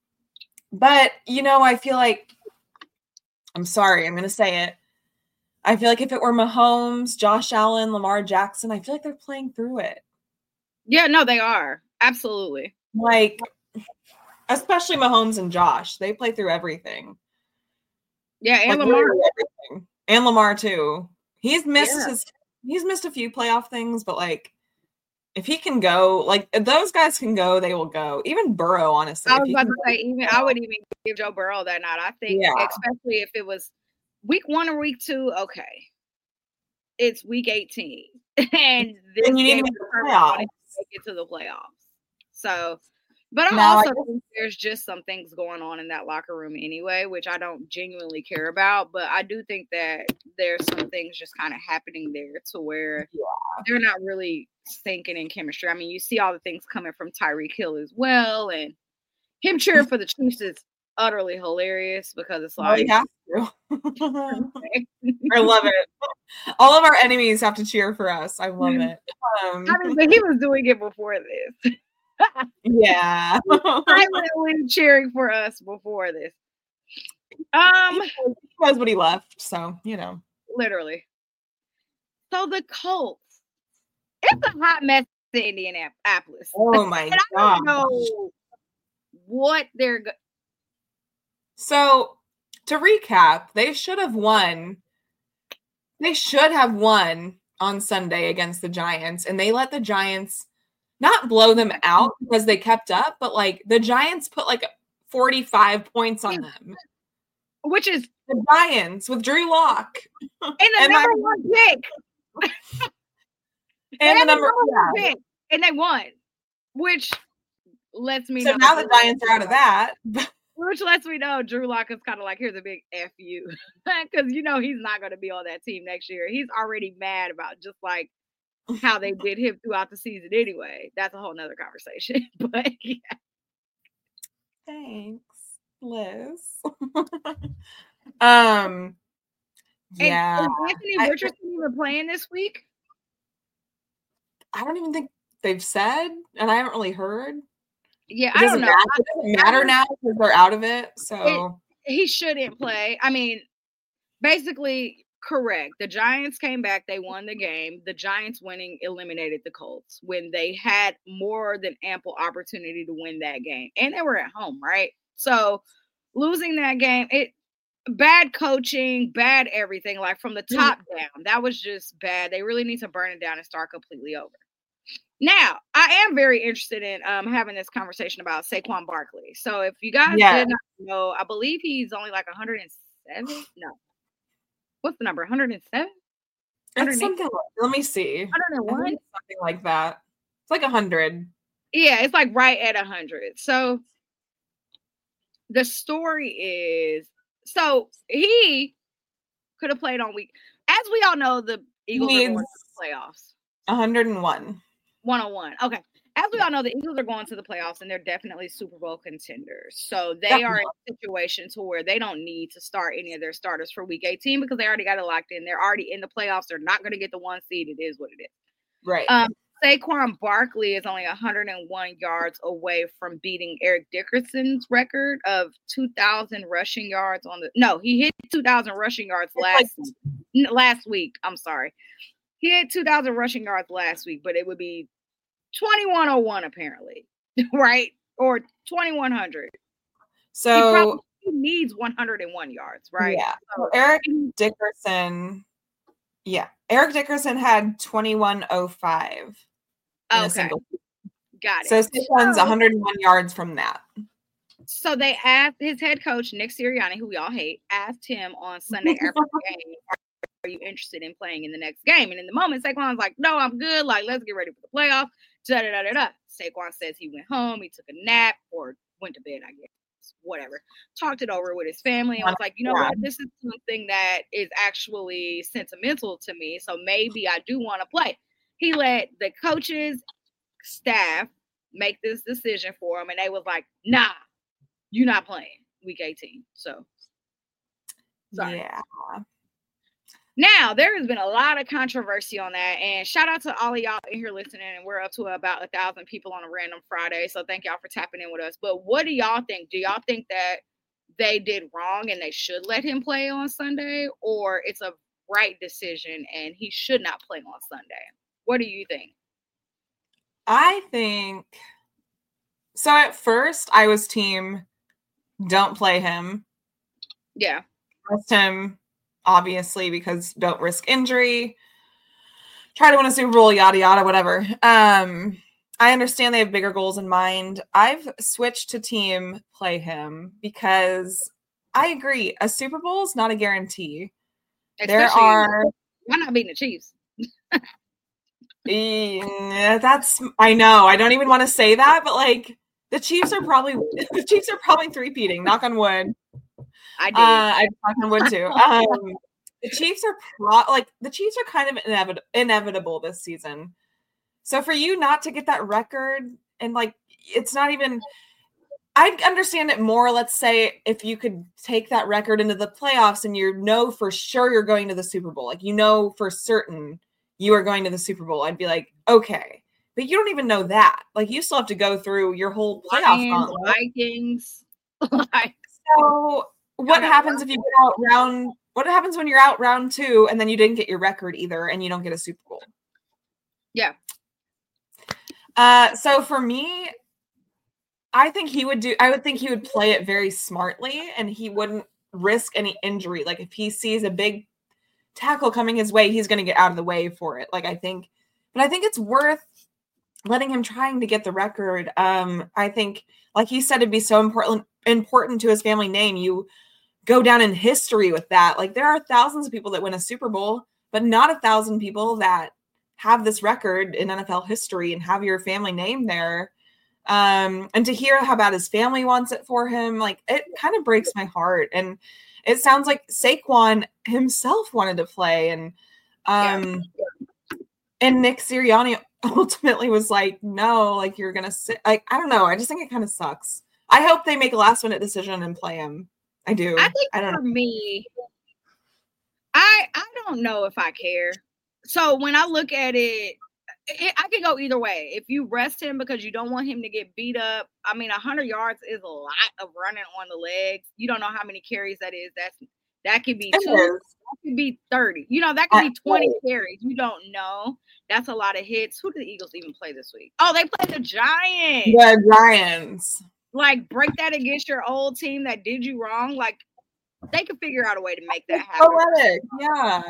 Speaker 3: I feel like, I'm sorry, I'm going to say it. I feel like if it were Mahomes, Josh Allen, Lamar Jackson, I feel like they're playing through it.
Speaker 4: Yeah, no, they are. Absolutely.
Speaker 3: Like, especially Mahomes and Josh. They play through everything.
Speaker 4: Yeah, and Lamar.
Speaker 3: Everything. And Lamar too. He's missed a few playoff things, but if he can go, if those guys can go, they will go. Even Burrow, honestly.
Speaker 4: I was about to say, I would even give Joe Burrow that night. I think, especially if it was week 1 or week 2, okay. It's week 18. And this
Speaker 3: you need to make
Speaker 4: it to the playoffs. So, but I think there's just some things going on in that locker room anyway, which I don't genuinely care about. But I do think that there's some things just kind of happening there to where they're not really syncing in chemistry. I mean, you see all the things coming from Tyreek Hill as well. And him cheering for the Chiefs is utterly hilarious because it's like.
Speaker 3: I love it. All of our enemies have to cheer for us. I love it.
Speaker 4: But he was doing it before this.
Speaker 3: Yeah.
Speaker 4: Silently cheering for us before this.
Speaker 3: He was when he left, so
Speaker 4: literally. So the Colts, it's a hot mess in Indianapolis.
Speaker 3: Oh my god!
Speaker 4: I don't know what they're.
Speaker 3: So to recap, they should have won. They should have won on Sunday against the Giants, and they let the Giants. Not blow them out because they kept up, but the Giants put 45 points on them.
Speaker 4: Which is
Speaker 3: the Giants with Drew Lock.
Speaker 4: And the number 1 pick.
Speaker 3: and the number 1
Speaker 4: pick. And they won. Which lets me know.
Speaker 3: So now the Giants are out of that.
Speaker 4: Which lets me know Drew Lock is kind of here's a big F you. Because he's not going to be on that team next year. He's already mad about just how they did him throughout the season anyway. That's a whole nother conversation. But yeah.
Speaker 3: Thanks, Liz.
Speaker 4: And is Anthony Richardson even playing this week?
Speaker 3: I don't even think they've said, and I haven't really heard.
Speaker 4: Yeah, I don't know.
Speaker 3: It doesn't matter now because they're out of it. So
Speaker 4: he shouldn't play. I mean, basically. Correct. The Giants came back. They won the game. The Giants winning eliminated the Colts when they had more than ample opportunity to win that game. And they were at home, right? So losing that game, bad coaching, bad everything, from the top down. That was just bad. They really need to burn it down and start completely over. Now, I am very interested in having this conversation about Saquon Barkley. So if you guys did not know, I believe he's only like 107. No. What's the number? 107?
Speaker 3: It's something let me see.
Speaker 4: 101?
Speaker 3: Something like that. It's like 100.
Speaker 4: Yeah, it's like right at 100. So the story is, so he could have played on week. As we all know, the Eagles are going to the playoffs.
Speaker 3: 101.
Speaker 4: 101. Okay. As we all know, the Eagles are going to the playoffs, and they're definitely Super Bowl contenders. So they are in a situation to where they don't need to start any of their starters for week 18 because they already got it locked in. They're already in the playoffs. They're not going to get the 1 seed. It is what it is.
Speaker 3: Right.
Speaker 4: Saquon Barkley is only 101 yards away from beating Eric Dickerson's record of 2,000 rushing yards he hit 2,000 rushing yards last week. I'm sorry. He had 2,000 rushing yards last week, but it would be 2,101 apparently, right? Or 2,100.
Speaker 3: So
Speaker 4: he needs 101 yards, right?
Speaker 3: Yeah. So Eric Dickerson had 2,105.
Speaker 4: Okay. Got it.
Speaker 3: So Saquon's 101 yards from that.
Speaker 4: So they asked his head coach, Nick Sirianni, who we all hate, asked him on Sunday after the game, are you interested in playing in the next game? And in the moment, Saquon's like, no, I'm good. Like, let's get ready for the playoffs. Saquon says he went home, he took a nap or went to bed, I guess, whatever. Talked it over with his family and was like, you know what? This is something that is actually sentimental to me. So maybe I do want to play. He let the coaches, staff make this decision for him. And they was like, nah, you're not playing week 18. So, sorry.
Speaker 3: Yeah.
Speaker 4: Now, there has been a lot of controversy on that, and shout out to all of y'all in here listening, and we're up to about 1,000 people on a random Friday, so thank y'all for tapping in with us. But what do y'all think? Do y'all think that they did wrong and they should let him play on Sunday, or it's a right decision and he should not play on Sunday? What do you think?
Speaker 3: I think, so at first, I was team, don't play him.
Speaker 4: Yeah.
Speaker 3: Rest him. Obviously, because don't risk injury. Try to win a Super Bowl, yada, yada, whatever. I understand they have bigger goals in mind. I've switched to team play him because I agree. A Super Bowl is not a guarantee. Why
Speaker 4: not beating the Chiefs?
Speaker 3: I know. I don't even want to say that, but like the Chiefs are probably three-peating, knock on wood. I did. I knock on wood too. The Chiefs are kind of inevitable this season. So for you not to get that record and like it's not even, I'd understand it more. Let's say if you could take that record into the playoffs and you know for sure you're going to the Super Bowl, like you know for certain you are going to the Super Bowl. I'd be like, okay, but you don't even know that. Like you still have to go through your whole playoff gauntlet.
Speaker 4: Vikings.
Speaker 3: So what happens if you get out round? What happens when you're out round 2 and then you didn't get your record either and you don't get a Super Bowl?
Speaker 4: Yeah.
Speaker 3: So for me, I would think he would play it very smartly and he wouldn't risk any injury. Like if he sees a big tackle coming his way, he's going to get out of the way for it. But I think it's worth letting him trying to get the record. I think, like he said, it'd be so important to his family name. You go down in history with that. Like there are thousands of people that win a Super Bowl, but not 1,000 people that have this record in NFL history and have your family name there. And to hear how bad his family wants it for him, like it kind of breaks my heart. And it sounds like Saquon himself wanted to play. And Nick Sirianni ultimately was like, no, like you're going to sit. Like, I don't know. I just think it kind of sucks. I hope they make a last minute decision and play him. I do.
Speaker 4: I think for me, I don't know if I care. So when I look at it, I can go either way. If you rest him because you don't want him to get beat up, I mean, 100 yards is a lot of running on the legs. You don't know how many carries that is. That could be 2. That could be 30. You know, that could be 20 carries. You don't know. That's a lot of hits. Who did the Eagles even play this week? Oh, they played the Giants.
Speaker 3: Yeah, Giants.
Speaker 4: Like, break that against your old team that did you wrong. Like, they could figure out a way to make that happen.
Speaker 3: Poetic, yeah.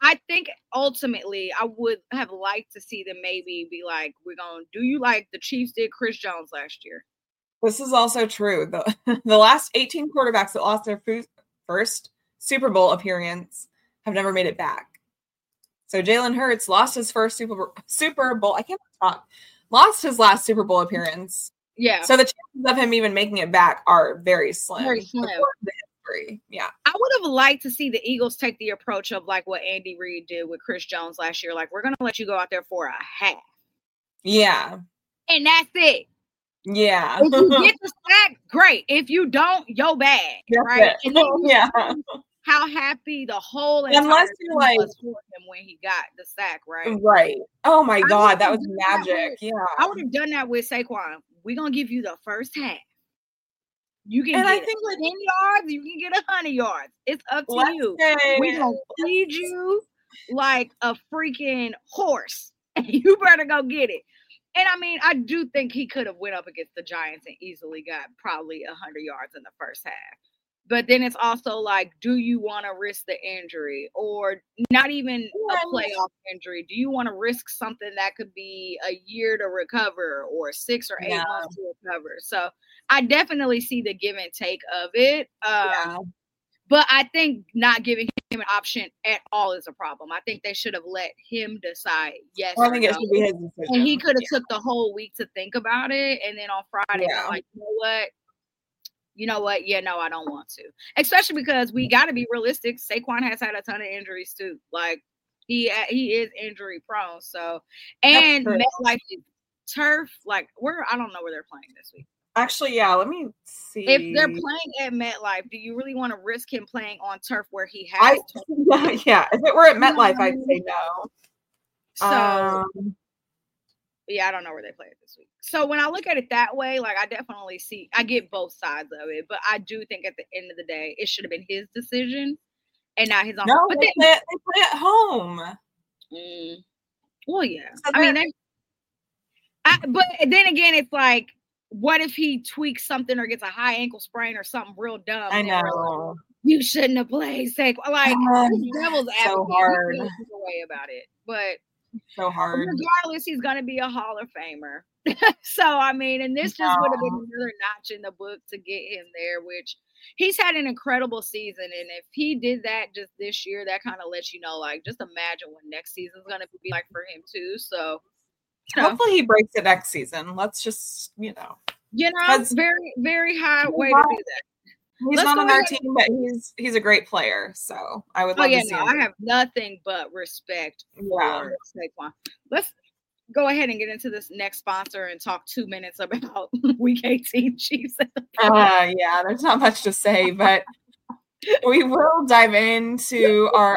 Speaker 4: I think ultimately I would have liked to see them maybe be like, do you like the Chiefs did Chris Jones last year?
Speaker 3: This is also true. The last 18 quarterbacks that lost their first Super Bowl appearance have never made it back. So Jalen Hurts lost his first Super Bowl. I can't talk. Lost his last Super Bowl appearance.
Speaker 4: Yeah.
Speaker 3: So the chances of him even making it back are very slim.
Speaker 4: Very slim.
Speaker 3: Yeah.
Speaker 4: I would have liked to see the Eagles take the approach of like what Andy Reid did with Chris Jones last year. Like, we're going to let you go out there for a half.
Speaker 3: Yeah.
Speaker 4: And that's it.
Speaker 3: Yeah.
Speaker 4: If you get the sack, great. If you don't, you're bad.
Speaker 3: That's
Speaker 4: right?
Speaker 3: And then yeah.
Speaker 4: How happy the whole
Speaker 3: unless you like
Speaker 4: was for him when he got the sack, right?
Speaker 3: Right. Oh my God, that was magic. Yeah.
Speaker 4: I would have done that with Saquon. We're gonna give you the first half. You can
Speaker 3: and
Speaker 4: get
Speaker 3: I think
Speaker 4: 10 yards, you can get 100 yards. It's up to you. We're gonna feed you like a freaking horse. You better go get it. And I mean, I do think he could have went up against the Giants and easily got probably 100 yards in the first half. But then it's also like, do you want to risk the injury or not even a playoff injury? Do you want to risk something that could be a year to recover or 6 or 8 months to recover? So I definitely see the give and take of it. But I think not giving him an option at all is a problem. I think they should have let him decide yes or
Speaker 3: it should be his decision.
Speaker 4: And he could have took the whole week to think about it. And then on Friday, like, you know what? Yeah, no, I don't want to. Especially because we got to be realistic. Saquon has had a ton of injuries too. Like, he is injury prone. So, and MetLife turf, like, I don't know where they're playing this week.
Speaker 3: Actually, yeah, let me see.
Speaker 4: If they're playing at MetLife, do you really want to risk him playing on turf where he has?
Speaker 3: Yeah, if it were at MetLife, I'd say no.
Speaker 4: So, yeah, I don't know where they play it this week. So when I look at it that way, like, I definitely I get both sides of it, but I do think at the end of the day, it should have been his decision and not his own.
Speaker 3: No,
Speaker 4: but
Speaker 3: they play at home.
Speaker 4: Well, yeah. So I mean, but then again, it's like, what if he tweaks something or gets a high ankle sprain or something real dumb?
Speaker 3: I know.
Speaker 4: Like, you shouldn't have played Saquon. Like, devil's advocate.
Speaker 3: So hard.
Speaker 4: Way about it, but
Speaker 3: so hard.
Speaker 4: Regardless, he's going to be a Hall of Famer. So, I mean, and this just would have been another notch in the book to get him there, which he's had an incredible season. And if he did that just this year, that kind of lets you know, like, just imagine what next season's going to be like for him too. So,
Speaker 3: hopefully he breaks it next season. Let's just,
Speaker 4: very, very high way to do that.
Speaker 3: He's not on our team, but he's a great player. So I would love to see him.
Speaker 4: I have nothing but respect for Saquon. Let's go ahead and get into this next sponsor and talk 2 minutes about Week 18 Chiefs.
Speaker 3: Yeah, there's not much to say, but we will dive into our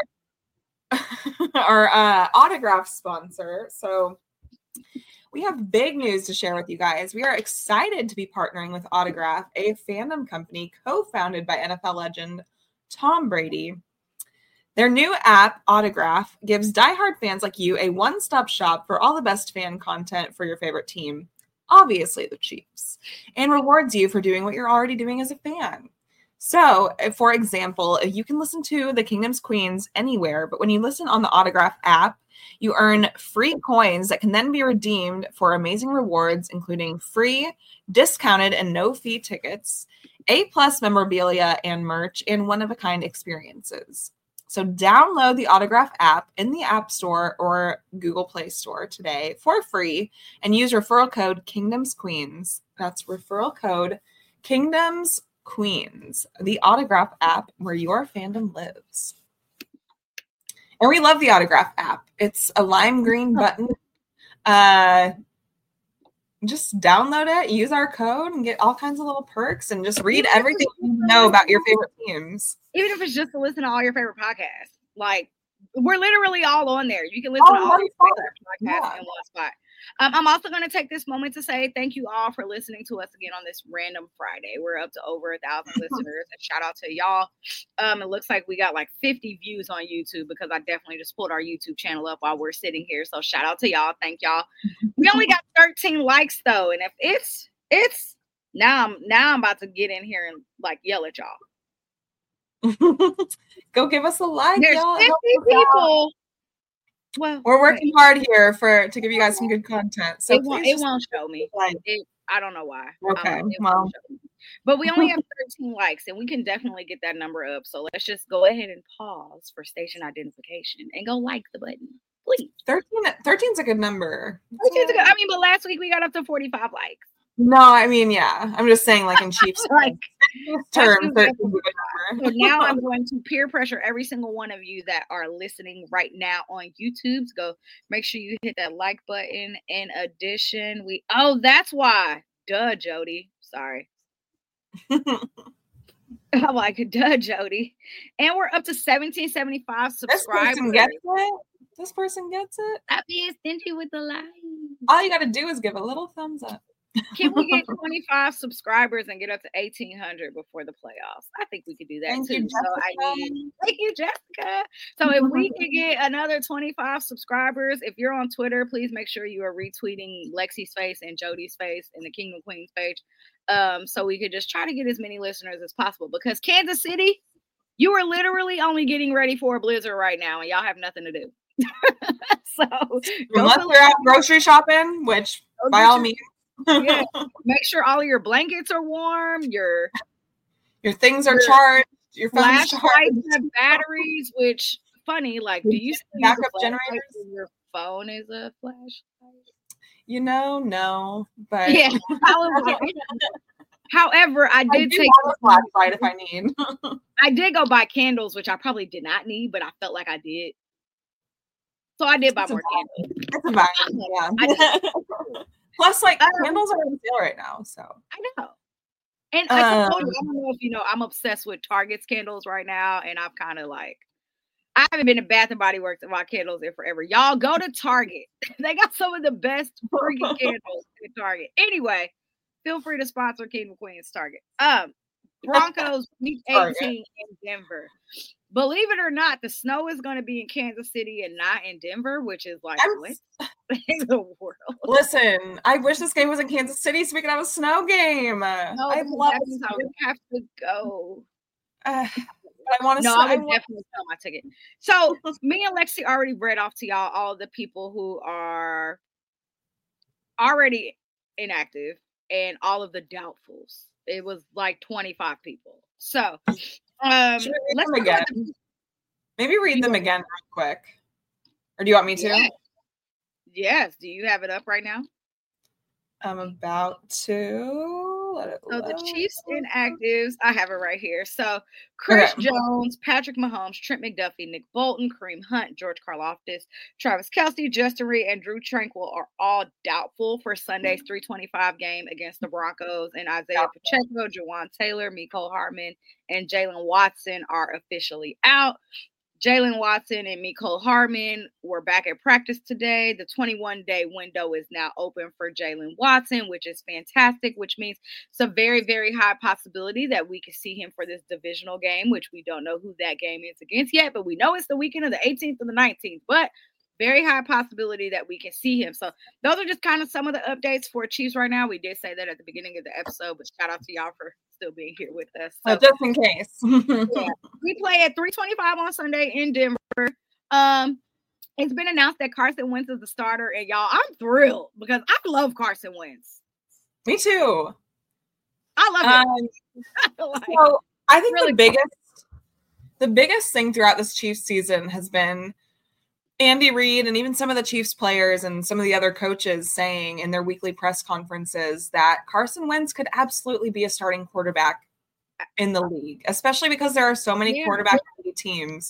Speaker 3: autograph sponsor. So we have big news to share with you guys. We are excited to be partnering with Autograph, a fandom company co-founded by NFL legend Tom Brady. Their new app, Autograph, gives diehard fans like you a one-stop shop for all the best fan content for your favorite team, obviously the Chiefs, and rewards you for doing what you're already doing as a fan. So, for example, you can listen to The Kingdom's Queens anywhere, but when you listen on the Autograph app, you earn free coins that can then be redeemed for amazing rewards, including free, discounted, and no-fee tickets, A+ memorabilia and merch, and one-of-a-kind experiences. So download the Autograph app in the App Store or Google Play Store today for free and use referral code KingdomsQueens. That's referral code KingdomsQueens, the Autograph app where your fandom lives. And we love the Autograph app. It's a lime green button. Just download it, use our code, and get all kinds of little perks and just read everything you know about your favorite teams.
Speaker 4: Even if it's just to listen to all your favorite podcasts. Like, we're literally all on there. You can listen to all your favorite podcasts in one spot. I'm also going to take this moment to say thank you all for listening to us again on this random Friday. We're up to over 1,000 listeners, and shout out to y'all. It looks like we got like 50 views on YouTube because I definitely just pulled our YouTube channel up while we're sitting here. So shout out to y'all. Thank y'all. We only got 13 likes though, and if it's now I'm about to get in here and like yell at y'all.
Speaker 3: Go give us a like,
Speaker 4: There's
Speaker 3: y'all.
Speaker 4: 50 people. Well,
Speaker 3: we're working hard here to give you guys some good content. So
Speaker 4: it won't show me. I don't know why.
Speaker 3: Okay, well.
Speaker 4: But we only have 13 likes, and we can definitely get that number up. So let's just go ahead and pause for station identification and go like the button, please.
Speaker 3: 13's a good number.
Speaker 4: 13's a good. I mean, but last week we got up to 45 likes.
Speaker 3: No, I mean, yeah. I'm just saying, like in Chiefs terms, 13's a good number.
Speaker 4: So now I'm going to peer pressure every single one of you that are listening right now on YouTube to go make sure you hit that like button. In addition, that's why. Duh, Jody. Sorry. I'm like, duh, Jody. And we're up to 1775 subscribers.
Speaker 3: This person gets it.
Speaker 4: I'll be stingy with the like.
Speaker 3: All you got to do is give a little thumbs up.
Speaker 4: Can we get 25 subscribers and get up to 1,800 before the playoffs? I think we could do that too. Thank you, Jessica. So if we could get another 25 subscribers, if you're on Twitter, please make sure you are retweeting Lexi's face and Jody's face and the Kingdom Queens page. So we could just try to get as many listeners as possible, because Kansas City, you are literally only getting ready for a blizzard right now and y'all have nothing to do. So
Speaker 3: unless you're out grocery shopping, which by all means.
Speaker 4: Yeah. Make sure all of your blankets are warm, your
Speaker 3: things are charged, your
Speaker 4: flashlights have batteries, which funny, like do you
Speaker 3: backup generators?
Speaker 4: Your phone is a flashlight?
Speaker 3: No, but
Speaker 4: yeah. However, I did take
Speaker 3: a flashlight if I need.
Speaker 4: I did go buy candles, which I probably did not need, but I felt like I did. So I did buy more candles.
Speaker 3: That's a vibe, yeah. Plus, like, candles are on sale right now, so.
Speaker 4: I know. And I don't know if you know, I'm obsessed with Target's candles right now, and I'm kind of like, I haven't been to Bath & Body Works and bought candles in forever. Y'all go to Target. They got some of the best freaking candles in Target. Anyway, feel free to sponsor Kingdom Queens Target. Broncos week 18 in Denver. Believe it or not, the snow is going to be in Kansas City and not in Denver, which is like, what in the world?
Speaker 3: Listen, I wish this game was in Kansas City so we could have a snow game.
Speaker 4: No,
Speaker 3: I love
Speaker 4: it. I would have to go.
Speaker 3: I want to.
Speaker 4: No, I would definitely sell my ticket. So me and Lexi already read off to y'all all the people who are already inactive and all of the doubtfuls. It was like 25 people. So let's
Speaker 3: read them again. Maybe read them again real quick. Or do you want me to?
Speaker 4: Yes. Do you have it up right now?
Speaker 3: I'm about to.
Speaker 4: So the Chiefs inactives, I have it right here. So Chris Jones, Patrick Mahomes, Trent McDuffie, Nick Bolton, Kareem Hunt, George Karlaftis, Travis Kelce, Justin Reed, and Drew Tranquill are all doubtful for Sunday's 3:25 game against the Broncos. And Isaiah Pacheco, Jawan Taylor, Mecole Hardman, and Jalen Watson are officially out. Jalen Watson and Mecole Hardman were back at practice today. The 21-day window is now open for Jalen Watson, which is fantastic, which means it's a very, very high possibility that we could see him for this divisional game, which we don't know who that game is against yet, but we know it's the weekend of the 18th and the 19th, but very high possibility that we can see him. So those are just kind of some of the updates for Chiefs right now. We did say that at the beginning of the episode, but shout out to y'all for still being here with us. So,
Speaker 3: just in case.
Speaker 4: Yeah, we play at 3:25 on Sunday in Denver. It's been announced that Carson Wentz is the starter, and y'all, I'm thrilled because I love Carson Wentz.
Speaker 3: Me too.
Speaker 4: I love him.
Speaker 3: So I think really the biggest thing throughout this Chiefs season has been Andy Reid and even some of the Chiefs players and some of the other coaches saying in their weekly press conferences that Carson Wentz could absolutely be a starting quarterback in the league, especially because there are so many quarterback teams.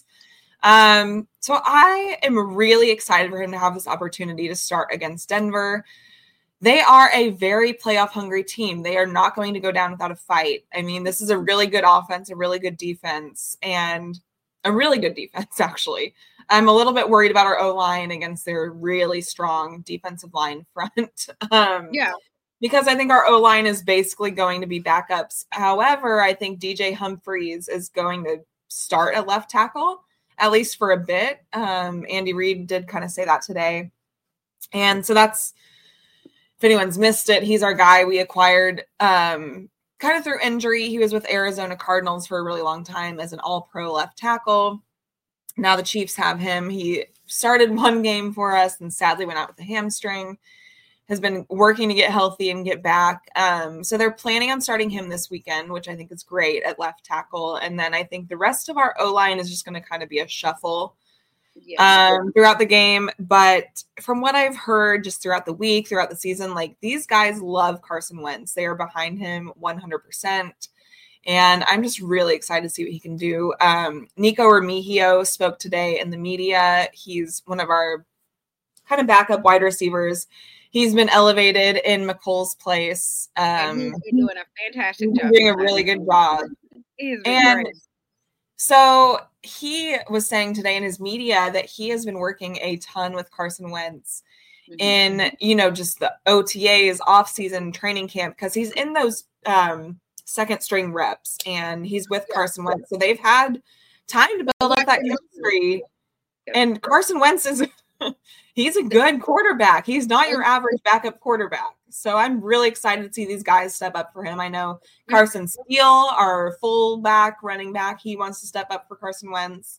Speaker 3: So I am really excited for him to have this opportunity to start against Denver. They are a very playoff hungry team. They are not going to go down without a fight. I mean, this is a really good offense, a really good defense, and a really good defense, actually. I'm a little bit worried about our O-line against their really strong defensive line front. Because I think our O-line is basically going to be backups. However, I think DJ Humphries is going to start at left tackle, at least for a bit. Andy Reid did kind of say that today. And so that's, if anyone's missed it, he's our guy we acquired kind of through injury. He was with Arizona Cardinals for a really long time as an all-pro left tackle. Now the Chiefs have him. He started one game for us and sadly went out with a hamstring. Has been working to get healthy and get back. So they're planning on starting him this weekend, which I think is great at left tackle. And then I think the rest of our O-line is just going to kind of be a shuffle throughout the game. But from what I've heard just throughout the week, throughout the season, like these guys love Carson Wentz. They are behind him 100%. And I'm just really excited to see what he can do. Nico Remigio spoke today in the media. He's one of our kind of backup wide receivers. He's been elevated in McColl's place.
Speaker 4: And he's been doing a fantastic job.
Speaker 3: Doing a really good job.
Speaker 4: He's been great.
Speaker 3: So he was saying today in his media that he has been working a ton with Carson Wentz in, just the OTAs, off-season training camp, because he's in those second string reps and he's with Carson Wentz. So they've had time to build up that chemistry. And Carson Wentz he's a good quarterback. He's not your average backup quarterback. So I'm really excited to see these guys step up for him. I know Carson Steele, our fullback, running back, he wants to step up for Carson Wentz.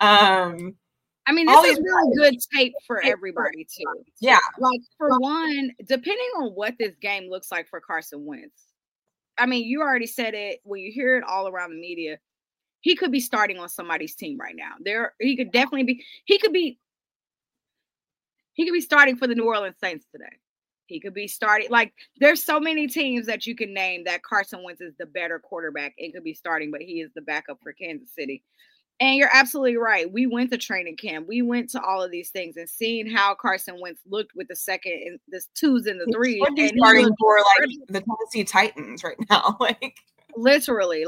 Speaker 4: This is really good tape for everybody too.
Speaker 3: Yeah.
Speaker 4: Like for one, depending on what this game looks like for Carson Wentz, you already said it when you hear it all around the media, he could be starting on somebody's team right now. He could be starting for the New Orleans Saints today. He could be starting. Like, there's so many teams that you can name that Carson Wentz is the better quarterback and could be starting, but he is the backup for Kansas City. And you're absolutely right. We went to training camp. We went to all of these things and seeing how Carson Wentz looked with the second and the twos and the threes.
Speaker 3: He's starting for the Tennessee Titans right now.
Speaker 4: Literally,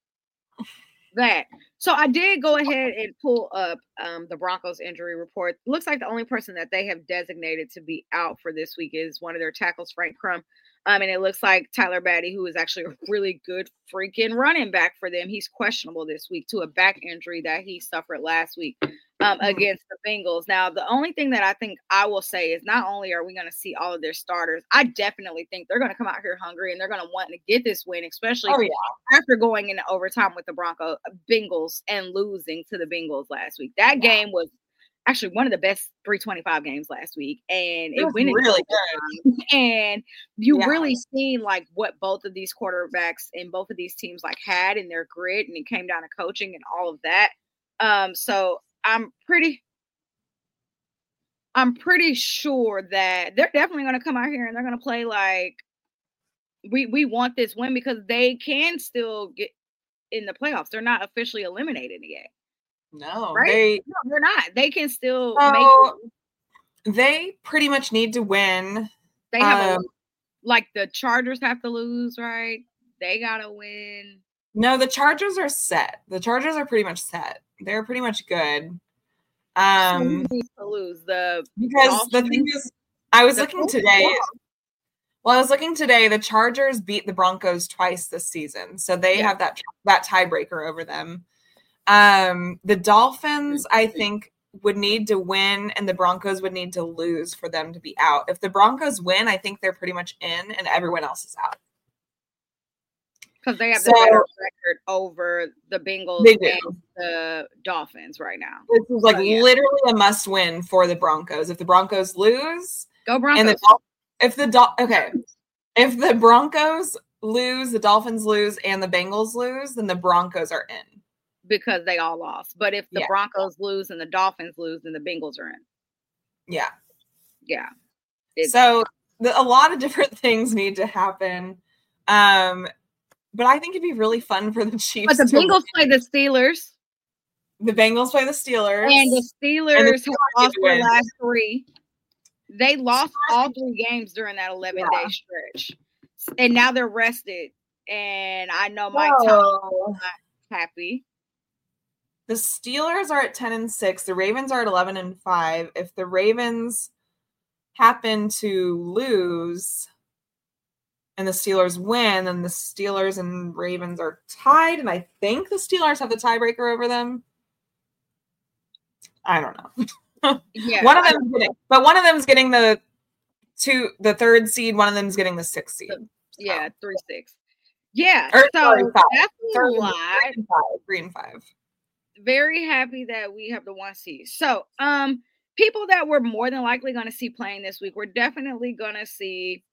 Speaker 4: that. So I did go ahead and pull up the Broncos injury report. Looks like the only person that they have designated to be out for this week is one of their tackles, Frank Crum. And it looks like Tyler Batty, who is actually a really good freaking running back for them, he's questionable this week to a back injury that he suffered last week against the Bengals. Now, the only thing that I think I will say is not only are we going to see all of their starters, I definitely think they're going to come out here hungry and they're going to want to get this win, especially after going into overtime with the Bengals and losing to the Bengals last week. That game was actually one of the best 325 games last week, and it went really good. And you really seen like what both of these quarterbacks and both of these teams like had in their grit, and it came down to coaching and all of that. So I'm pretty sure that they're definitely going to come out here and they're going to play like we want this win, because they can still get in the playoffs. They're not officially eliminated yet.
Speaker 3: No,
Speaker 4: right? They're not. They can still make it.
Speaker 3: They pretty much need to win.
Speaker 4: They have the Chargers have to lose, right? They gotta win.
Speaker 3: No, the Chargers are set. The Chargers are pretty much set. They're pretty much good.
Speaker 4: Who needs to lose?
Speaker 3: Because the thing is, I was looking today. Well, I was looking today. The Chargers beat the Broncos twice this season, so they have that tiebreaker over them. The Dolphins, I think, would need to win, and the Broncos would need to lose for them to be out. If the Broncos win, I think they're pretty much in, and everyone else is out.
Speaker 4: Because they have the better record over the Bengals and the Dolphins right now.
Speaker 3: This is literally a must-win for the Broncos. If the Broncos lose,
Speaker 4: go Broncos.
Speaker 3: And if the Broncos lose, the Dolphins lose, and the Bengals lose, then the Broncos are in.
Speaker 4: Because they all lost. But if the Broncos lose and the Dolphins lose, then the Bengals are in.
Speaker 3: Yeah.
Speaker 4: Yeah.
Speaker 3: So a lot of different things need to happen. But I think it'd be really fun for the Chiefs.
Speaker 4: But the Bengals play the Steelers.
Speaker 3: The Bengals play the Steelers.
Speaker 4: And the Steelers have lost their last three. They lost all 3 games during that 11-day stretch. And now they're rested. And I know Mike Tomlin's not happy.
Speaker 3: The Steelers are at 10-6. The Ravens are at 11-5. If the Ravens happen to lose and the Steelers win, then the Steelers and Ravens are tied. And I think the Steelers have the tiebreaker over them. I don't know. One of them's getting the 3rd seed. One of them's getting the 6th seed.
Speaker 4: 3-6. Yeah,
Speaker 3: so
Speaker 4: sorry,
Speaker 3: that's
Speaker 4: a lot.
Speaker 3: 3 and 5.
Speaker 4: Very happy that we have the 1 seed. So, people that we're more than likely going to see playing this week, we're definitely going to see.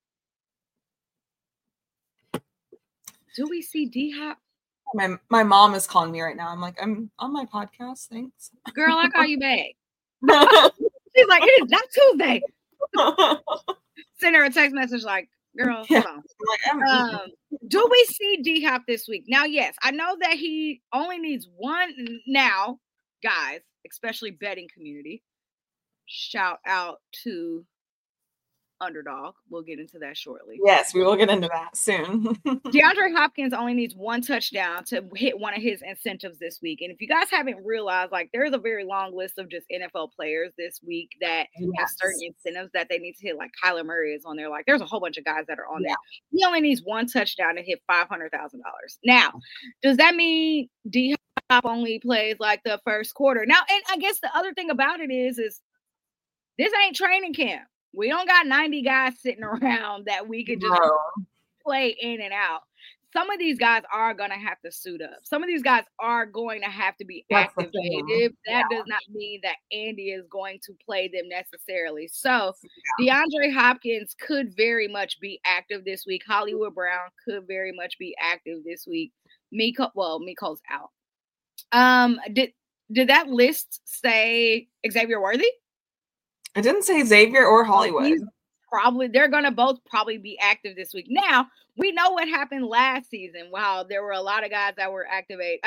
Speaker 4: Do we see D-Hop?
Speaker 3: My mom is calling me right now. I'm like, I'm on my podcast. Thanks.
Speaker 4: Girl, I call you back. She's like, it is not Tuesday. Send her a text message like, girl, hold on. Do we see D-Hop this week? Now, yes, I know that he only needs one. Now, guys, especially betting community, shout out to Underdog. We'll get into that shortly.
Speaker 3: Yes, we will get into that soon.
Speaker 4: DeAndre Hopkins only needs 1 touchdown to hit one of his incentives this week. And if you guys haven't realized, like, there's a very long list of just NFL players this week that have certain incentives that they need to hit. Like Kyler Murray is on there. Like, there's a whole bunch of guys that are on there. He only needs 1 touchdown to hit $500,000. Now, does that mean D-Hop only plays like the first quarter? Now, and I guess the other thing about it is this ain't training camp. We don't got 90 guys sitting around that we could just play in and out. Some of these guys are going to have to suit up. Some of these guys are going to have to be activated. That does not mean that Andy is going to play them necessarily. So DeAndre Hopkins could very much be active this week. Hollywood Brown could very much be active this week. Miko's out. Did that list say Xavier Worthy?
Speaker 3: It didn't say Xavier or Hollywood.
Speaker 4: They're gonna both probably be active this week. Now we know what happened last season. Wow, there were a lot of guys that were activated.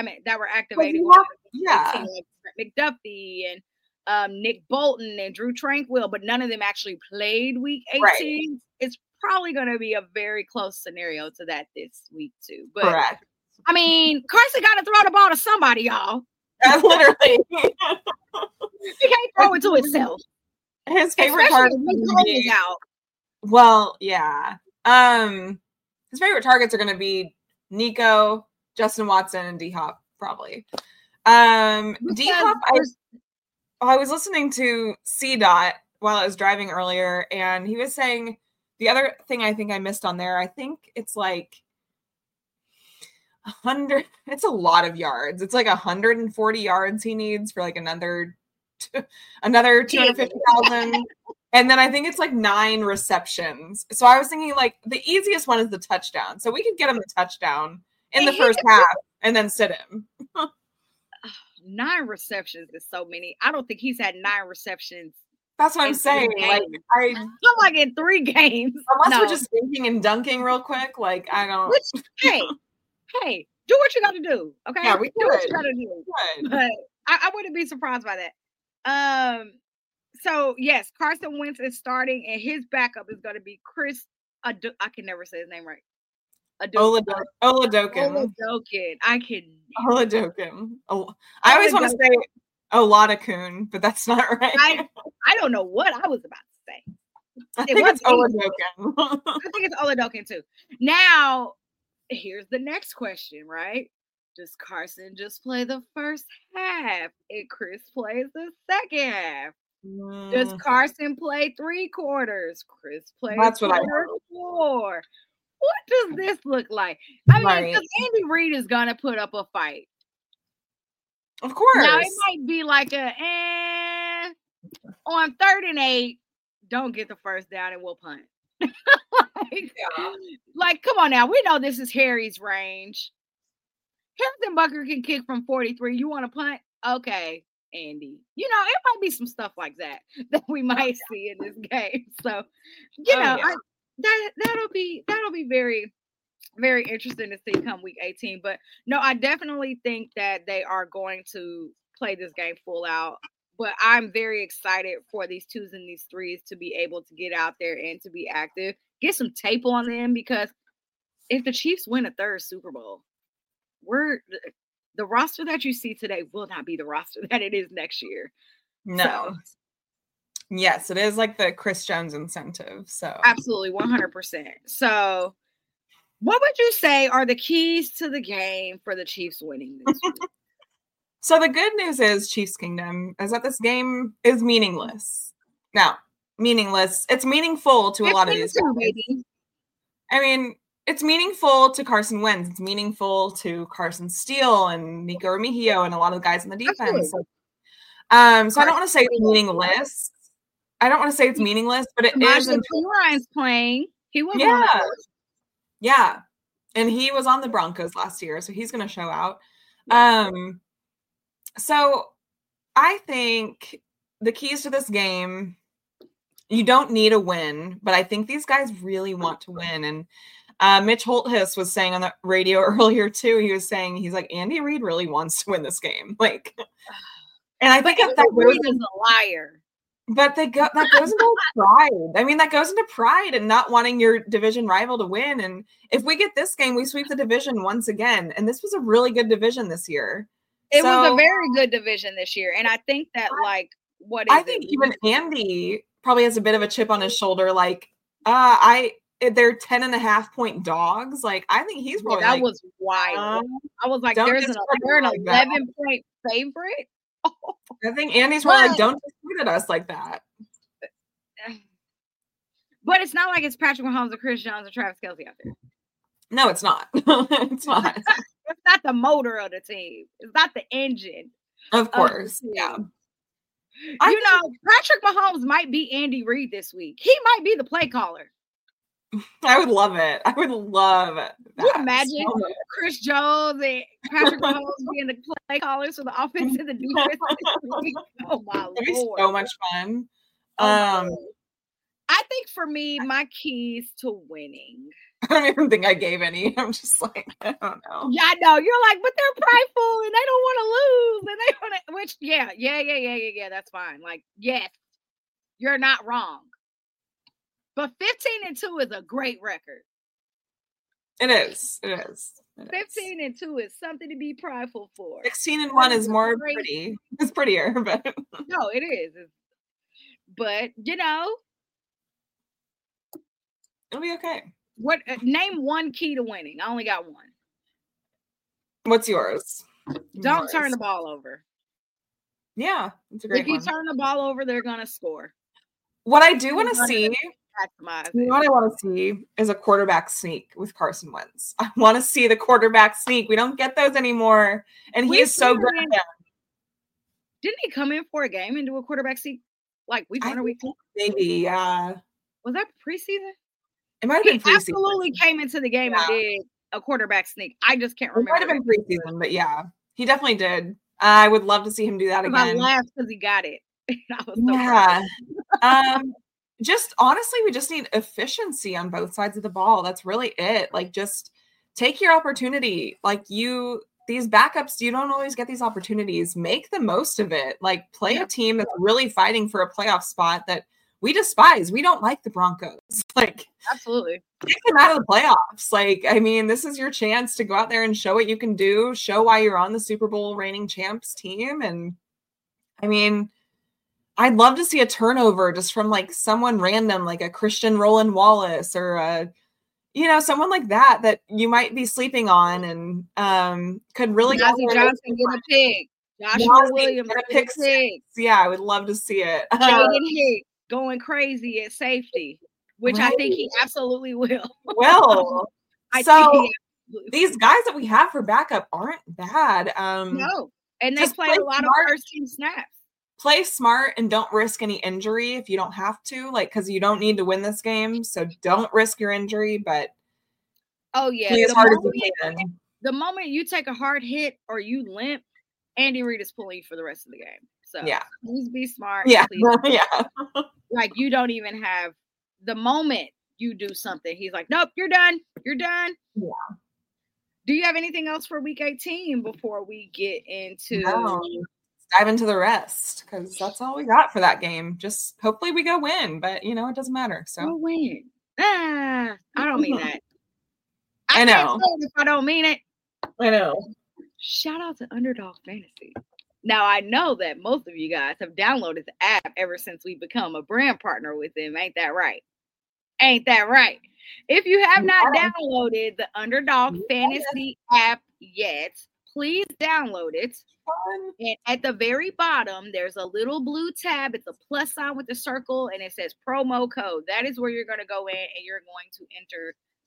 Speaker 4: Like McDuffie and Nick Bolton and Drew Tranquill, but none of them actually played week 18. Right. It's probably gonna be a very close scenario to that this week too. But correct. I mean, Carson got to throw the ball to somebody, y'all.
Speaker 3: Literally,
Speaker 4: he can't throw it to himself.
Speaker 3: His favorite target is out. Well, yeah. His favorite targets are going to be Nico, Justin Watson, and D-Hop, probably. D-Hop, I was listening to C-Dot while I was driving earlier, and he was saying the other thing I think I missed on there, I think it's like 100. It's a lot of yards. It's like 140 yards he needs for like another 250,000. And then I think it's like 9 receptions. So I was thinking like the easiest one is the touchdown. So we could get him the touchdown in the first half and then sit him.
Speaker 4: 9 receptions is so many. I don't think he's had 9 receptions.
Speaker 3: That's what I'm saying. Like
Speaker 4: like in 3 games.
Speaker 3: Unless we're just thinking and dunking real quick. Like I don't.
Speaker 4: Hey, do what you got to do. Okay.
Speaker 3: Yeah, we
Speaker 4: do what you got to do. But I wouldn't be surprised by that. So yes, Carson Wentz is starting, and his backup is going to be Chris. I can never say his name right.
Speaker 3: Oladokun.
Speaker 4: Oladokun.
Speaker 3: Oladokun. I always want to say Oladokun, but that's not right.
Speaker 4: I don't know what I was about to say.
Speaker 3: I think it's Oladokun.
Speaker 4: I think it's Oladokun too. Now, here's the next question, right? Does Carson just play the first half and Chris plays the second half? Does Carson play 3 quarters? Chris plays quarter 4. What does this look like? I mean, because Andy Reid is going to put up a fight.
Speaker 3: Of course.
Speaker 4: Now, it might be like on 3rd and 8, don't get the first down and we'll punt. Like, come on now. We know this is Harry's range. Harrison Butker can kick from 43. You want to punt? Okay, Andy. You know, it might be some stuff like that we might see in this game. So, that'll be very, very interesting to see come week 18. But no, I definitely think that they are going to play this game full out. But I'm very excited for these 2s and these 3s to be able to get out there and to be active. Get some tape on them, because if the Chiefs win a 3rd Super Bowl, the roster that you see today will not be the roster that it is next year.
Speaker 3: No. Yes, it is like the Chris Jones incentive. So
Speaker 4: absolutely 100%. So what would you say are the keys to the game for the Chiefs winning this week?
Speaker 3: So the good news is, Chiefs Kingdom, is that this game is meaningless. Now, meaningless. It's meaningful to a lot of these guys. I mean, it's meaningful to Carson Wentz. It's meaningful to Carson Steele and Nico Remigio and a lot of the guys in the defense. So I don't want to say it's meaningless. I don't want to say it's meaningless, but it is.
Speaker 4: Ryan's playing. He was
Speaker 3: yeah, and he was on the Broncos last year, so he's going to show out. So I think the keys to this game, you don't need a win, but I think these guys really want to win. And Mitch Holthus was saying on the radio earlier too, he's like, Andy Reid really wants to win this game. Like, and I think that
Speaker 4: Reid is a liar.
Speaker 3: But that goes into pride. I mean, that goes into pride and not wanting your division rival to win. And if we get this game, we sweep the division once again. And this was a really good division this year.
Speaker 4: It was a very good division this year. And I think that, like, I
Speaker 3: think even Andy probably has a bit of a chip on his shoulder. Like, they're 10.5-point dogs. Like, I think he's probably
Speaker 4: that was wild. I was like, they're an 11-point favorite.
Speaker 3: I think Andy's probably like, don't just tweet at us like that.
Speaker 4: But it's not like it's Patrick Mahomes or Chris Jones or Travis Kelce out there.
Speaker 3: No, it's not. It's not.
Speaker 4: It's not the motor of the team. It's not the engine.
Speaker 3: Of course. Yeah.
Speaker 4: Patrick Mahomes might be Andy Reid this week. He might be the play caller.
Speaker 3: I would love it. I would love that.
Speaker 4: Can you imagine Chris Jones and Patrick Mahomes being the play callers for the offense and the defense? Oh my Lord.
Speaker 3: It'd be so much fun.
Speaker 4: I think for me, my keys to winning.
Speaker 3: I don't even think I gave any. I'm just like, I don't know.
Speaker 4: Yeah, I know. You're like, but they're prideful and they don't want to lose. And they want to, which, yeah. That's fine. Like, yes, you're not wrong. But 15-2 is a great record.
Speaker 3: It is.
Speaker 4: 15-2 is something to be prideful for.
Speaker 3: 16-1 is more pretty. It's prettier, but
Speaker 4: no, it is. But
Speaker 3: it'll be okay.
Speaker 4: What? Name one key to winning. I only got one.
Speaker 3: What's yours?
Speaker 4: Don't turn the ball over.
Speaker 3: Yeah, it's a great one.
Speaker 4: If you turn the ball over, they're gonna score.
Speaker 3: What I do want to see. What I want to see is a quarterback sneak with Carson Wentz. I want to see the quarterback sneak. We don't get those anymore, and he is so good at them.
Speaker 4: Didn't he come in for a game and do a quarterback sneak like week 1 or week 2?
Speaker 3: Maybe, yeah.
Speaker 4: Was that preseason?
Speaker 3: It might have been preseason.
Speaker 4: He absolutely came into the game and did a quarterback sneak. I just can't remember.
Speaker 3: It might have been preseason, but yeah, he definitely did. I would love to see him do that again.
Speaker 4: I laughed because he got it. I was so
Speaker 3: proud. Just honestly, we just need efficiency on both sides of the ball. That's really it. Like, just take your opportunity. Like, these backups, you don't always get these opportunities. Make the most of it. Like, play a team that's really fighting for a playoff spot that we despise. We don't like the Broncos. Like,
Speaker 4: absolutely.
Speaker 3: Take them out of the playoffs. Like, I mean, this is your chance to go out there and show what you can do. Show why you're on the Super Bowl reigning champs team. And I mean, I'd love to see a turnover just from like someone random, like a Christian Roland Wallace or someone like that you might be sleeping on and could really
Speaker 4: Johnson get a pick. Joshua Williams get a pick six.
Speaker 3: Yeah, I would love to see it.
Speaker 4: Jaden Hicks going crazy at safety, which I think he absolutely will.
Speaker 3: Well, so these guys that we have for backup aren't bad.
Speaker 4: No, and they play a lot of first team snaps.
Speaker 3: Play smart and don't risk any injury if you don't have to, like, because you don't need to win this game. So don't risk your injury, but play as hard as you can.
Speaker 4: The moment you take a hard hit or you limp, Andy Reid is pulling you for the rest of the game. So please be smart.
Speaker 3: Yeah.
Speaker 4: Like, you don't even have the moment you do something. He's like, nope, you're done. You're done.
Speaker 3: Yeah.
Speaker 4: Do you have anything else for week 18 before we get into
Speaker 3: dive into the rest? Because that's all we got for that game. Just hopefully we go win, but it doesn't matter. So
Speaker 4: we'll win. I don't mean that.
Speaker 3: I know.
Speaker 4: If I don't mean it.
Speaker 3: I know.
Speaker 4: Shout out to Underdog Fantasy. Now, I know that most of you guys have downloaded the app ever since we become a brand partner with them. Ain't that right? Ain't that right? If you have not downloaded the Underdog Fantasy app yet, please download it. And at the very bottom, there's a little blue tab. It's a plus sign with a circle, and it says promo code. That is where you're going to go in, and you're going to enter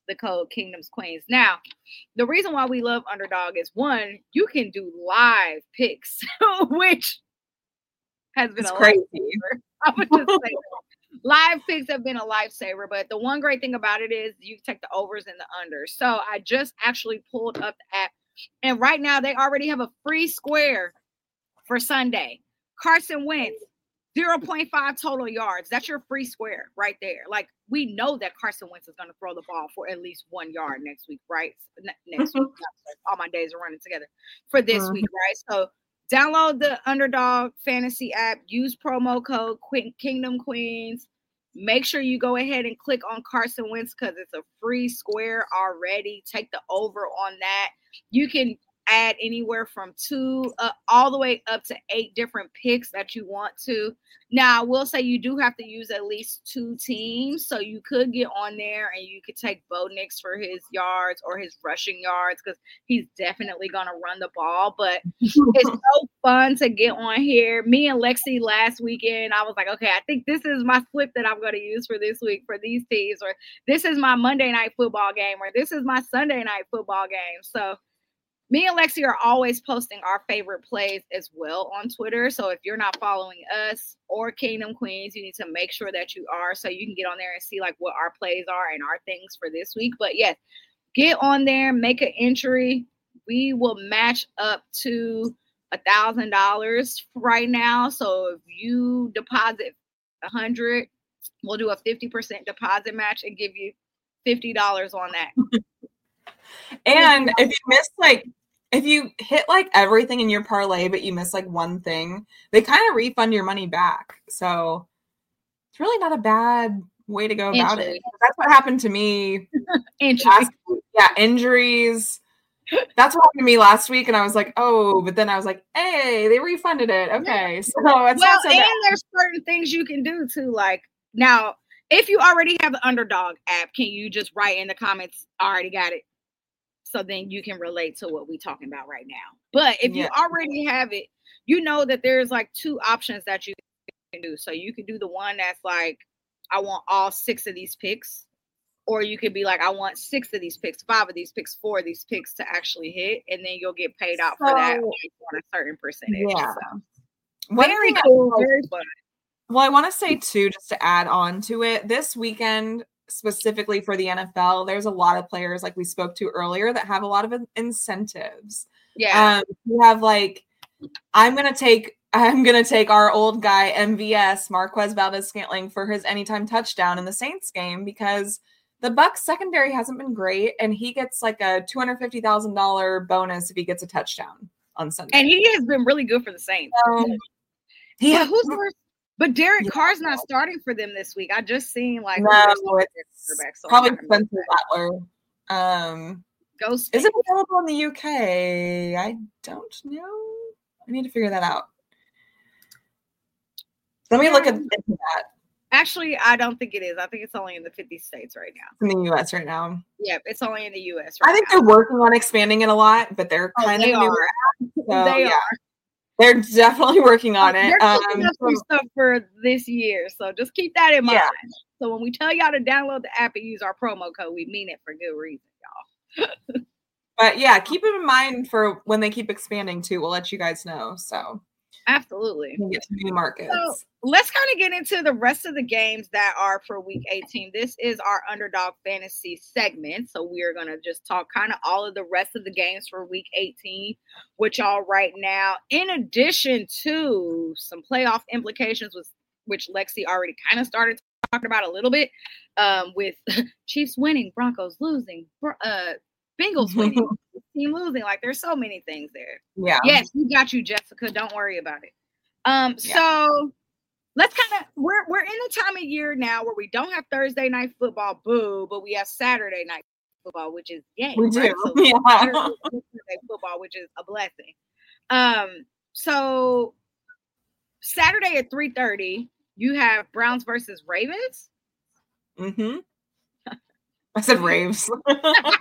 Speaker 4: the code Kingdom's Queens. Now, the reason why we love Underdog is, one, you can do live picks, which has been
Speaker 3: crazy.
Speaker 4: Lifesaver. I would just say that. Live picks have been a lifesaver, but the one great thing about it is you take the overs and the unders. So I just actually pulled up the app, and right now they already have a free square for Sunday. Carson Wentz, 0.5 total yards. That's your free square right there. Like, we know that Carson Wentz is going to throw the ball for at least 1 yard next week, right? Next week. All my days are running together for this week, right? So download the Underdog Fantasy app. Use promo code Kingdom Queens. Make sure you go ahead and click on Carson Wentz because it's a free square already. Take the over on that. You can add anywhere from 2 all the way up to 8 different picks that you want to. Now, I will say you do have to use at least 2 teams, so you could get on there and you could take Bo Nix for his yards or his rushing yards because he's definitely going to run the ball. But it's so fun to get on here. Me and Lexi last weekend, I was like, okay, I think this is my slip that I'm going to use for this week for these teams, or this is my Monday night football game, or this is my Sunday night football game. So me and Lexi are always posting our favorite plays as well on Twitter. So if you're not following us or Kingdom Queens, you need to make sure that you are, so you can get on there and see like what our plays are and our things for this week. But yes, get on there, make an entry. We will match up to $1,000 right now. So if you deposit $100, we'll do a 50% deposit match and give you $50 on that.
Speaker 3: And if you miss if you hit like everything in your parlay, but you miss like one thing, they kind of refund your money back. So it's really not a bad way to go about it. That's what happened to me. Injuries. That's what happened to me last week. And I was like, oh, but then I was like, hey, they refunded it. Okay. So it's not so bad.
Speaker 4: There's certain things you can do too. Like now, if you already have the Underdog app, can you just write in the comments, I already got it? So then you can relate to what we're talking about right now. But if you already have it, you know that there's like 2 options that you can do. So you can do the one that's like, I want all 6 of these picks. Or you could be like, I want 6 of these picks, 5 of these picks, 4 of these picks to actually hit. And then you'll get paid out for that on a certain percentage. Yeah. So, very cool. Very fun.
Speaker 3: Well, I want to say too, just to add on to it, this weekend, specifically for the NFL, there's a lot of players like we spoke to earlier that have a lot of incentives.
Speaker 4: Yeah.
Speaker 3: You have like, I'm gonna take our old guy MVS, Marquez Valdes-Scantling, for his anytime touchdown in the Saints game because the Bucs secondary hasn't been great, and he gets like a $250,000 bonus if he gets a touchdown on Sunday.
Speaker 4: And he has been really good for the Saints. But Derek Carr's not starting for them this week. I just seen like
Speaker 3: it's probably Spencer Rattler. Is it available in the UK? I don't know. I need to figure that out. Let me look at that.
Speaker 4: Actually, I don't think it is. I think it's only in the 50 states right now.
Speaker 3: In the US right now.
Speaker 4: Yep, it's only in the US right now.
Speaker 3: I think they're working on expanding it a lot, but they're kind of newer.
Speaker 4: They are.
Speaker 3: They're definitely working on it.
Speaker 4: They're cooking up some stuff for this year, so just keep that in mind. So when we tell y'all to download the app and use our promo code, we mean it for good reason, y'all.
Speaker 3: But yeah, keep it in mind for when they keep expanding too. We'll let you guys know. So
Speaker 4: absolutely,
Speaker 3: get to new markets.
Speaker 4: So let's kind of get into the rest of the games that are for week 18. This is our Underdog Fantasy segment. So we are going to just talk kind of all of the rest of the games for week 18 with y'all right now. In addition to some playoff implications, which Lexi already kind of started talking about a little bit, with Chiefs winning, Broncos losing, Bengals winning, team losing. Like there's so many things there.
Speaker 3: Yeah.
Speaker 4: Yes, we got you, Jessica. Don't worry about it. So let's kind of we're in the time of year now where we don't have Thursday night football, boo, but we have Saturday night football, which is yay.
Speaker 3: We do.
Speaker 4: Right? So Saturday football, which is a blessing. So Saturday at 3:30, you have Browns versus Ravens.
Speaker 3: Mm-hmm. I said Raves.
Speaker 4: I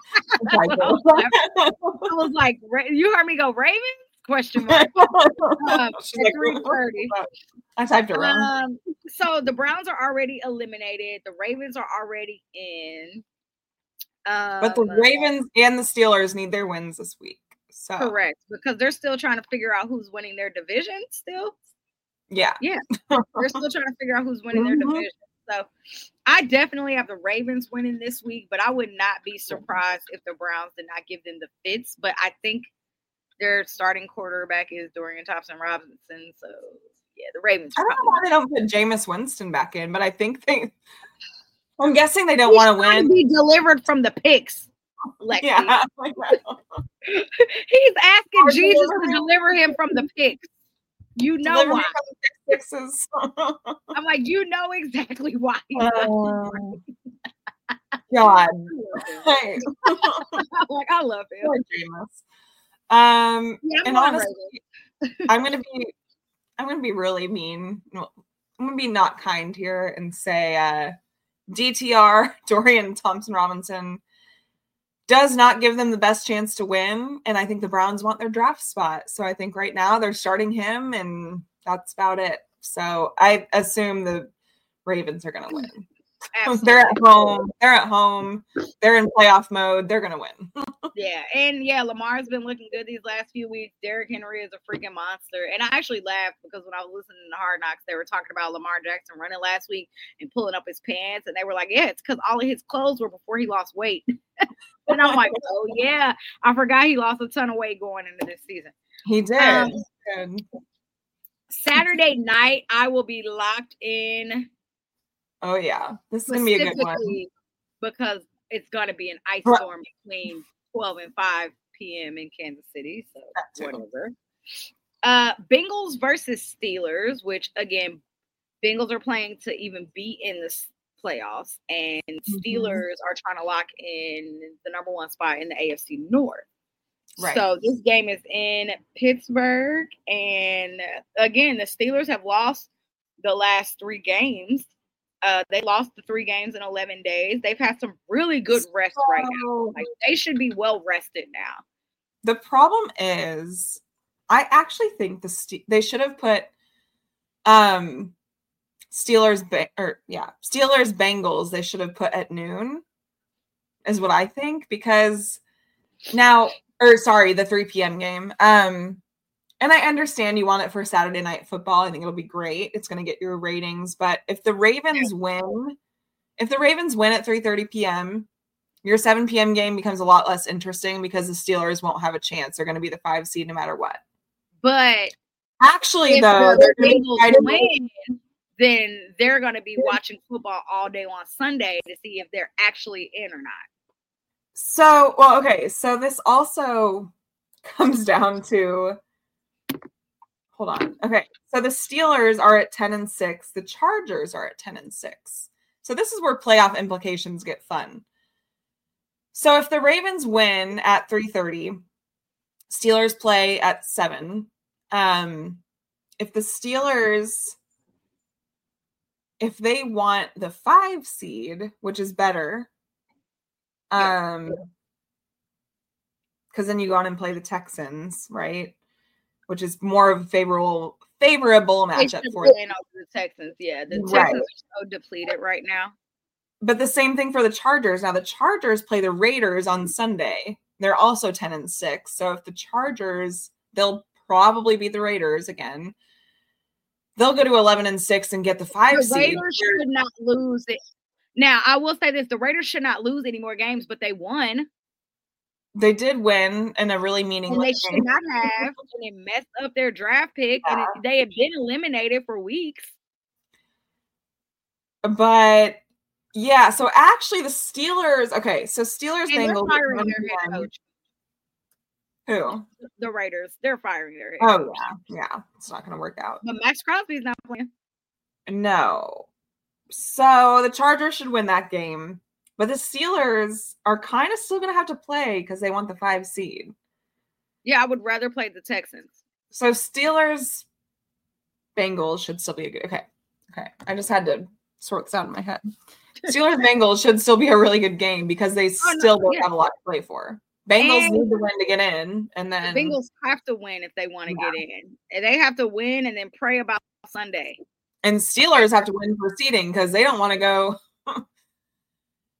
Speaker 4: was like, you heard me go Ravens? Question mark. At 3:30.
Speaker 3: I typed it wrong.
Speaker 4: So the Browns are already eliminated. The Ravens are already in.
Speaker 3: But the Ravens and the Steelers need their wins this week. So
Speaker 4: correct, because they're still trying to figure out who's winning their division still.
Speaker 3: Yeah.
Speaker 4: They're still trying to figure out who's winning their division. So I definitely have the Ravens winning this week, but I would not be surprised if the Browns did not give them the fits. But I think their starting quarterback is Dorian Thompson-Robinson. So yeah, the Ravens.
Speaker 3: I don't know why they don't put Jameis Winston back in, but I think I'm guessing they don't want to win.
Speaker 4: Be delivered from the picks. Lexi. Yeah, he's asking Jesus to deliver him from the picks. You know why? I'm like, you know exactly why.
Speaker 3: God.
Speaker 4: I'm like, I love him.
Speaker 3: And honestly, I'm gonna be really mean. I'm gonna be not kind here and say DTR, Dorian Thompson-Robinson, does not give them the best chance to win. And I think the Browns want their draft spot. So I think right now they're starting him, and that's about it. So I assume the Ravens are going to win. They're at home. They're in playoff mode. They're going to win.
Speaker 4: Lamar's been looking good these last few weeks. Derrick Henry is a freaking monster. And I actually laughed because when I was listening to Hard Knocks, they were talking about Lamar Jackson running last week and pulling up his pants. And they were like, yeah, it's because all of his clothes were before he lost weight. And I'm like, oh, yeah. I forgot he lost a ton of weight going into this season.
Speaker 3: He did.
Speaker 4: Saturday night, I will be locked in.
Speaker 3: Oh, yeah. This is going to be a good one.
Speaker 4: Because it's going to be an ice storm between 12 and 5 p.m. in Kansas City. So, whatever. Bengals versus Steelers, which, again, Bengals are playing to even be in the playoffs. And Steelers are trying to lock in the number one spot in the AFC North. Right. So this game is in Pittsburgh. And again, the Steelers have lost the last 3 games. They lost the 3 games in 11 days. They've had some really good rest right now. Like, they should be well rested now.
Speaker 3: The problem is, I actually think they should have put Steelers Bengals. They should have put at noon, is what I think, because the 3 p.m. game. And I understand you want it for Saturday Night Football. I think it'll be great. It's going to get your ratings. But if the Ravens win at 3:30 p.m., your 7 p.m. game becomes a lot less interesting because the Steelers won't have a chance. They're going to be the 5 seed no matter what.
Speaker 4: But
Speaker 3: actually, though,
Speaker 4: they're going to win, then they're going to be watching football all day on Sunday to see if they're actually in or not.
Speaker 3: So, So this also comes down to. Hold on. Okay. So the Steelers are at 10-6. The Chargers are at 10-6. So this is where playoff implications get fun. So if the Ravens win at 3:30, Steelers play at 7. If the Steelers, if they want the 5 seed, which is better, because then you go on and play the Texans, right? Which is more of a favorable matchup for
Speaker 4: them. The Texans, yeah. The Texans are so depleted right now.
Speaker 3: But the same thing for the Chargers. Now the Chargers play the Raiders on Sunday. They're also 10-6. So if the Chargers, they'll probably beat the Raiders again. They'll go to 11-6 and get the 5 seed.
Speaker 4: The Raiders should not lose it. Now I will say this: the Raiders should not lose any more games, but they won.
Speaker 3: They did win in a really meaningless
Speaker 4: game. They should not have. And they messed up their draft pick, and they have been eliminated for weeks.
Speaker 3: But yeah, so actually the Steelers. Okay, so Steelers Bengals.
Speaker 4: They're firing their head coach.
Speaker 3: Who?
Speaker 4: The Raiders. They're firing their head
Speaker 3: coach.
Speaker 4: Oh
Speaker 3: yeah, it's not going to work out.
Speaker 4: But Max Crosby's not playing.
Speaker 3: No. So the Chargers should win that game. But the Steelers are kind of still going to have to play because they want the 5 seed.
Speaker 4: Yeah, I would rather play the Texans.
Speaker 3: So Steelers, Bengals should still be a good. Okay. I just had to sort this out in my head. Steelers, Bengals should still be a really good game because they don't have a lot to play for. Bengals need to win to get in, and then
Speaker 4: the Bengals have to win if they want to get in. And they have to win and then pray about Sunday.
Speaker 3: And Steelers have to win for seeding because they don't want to go.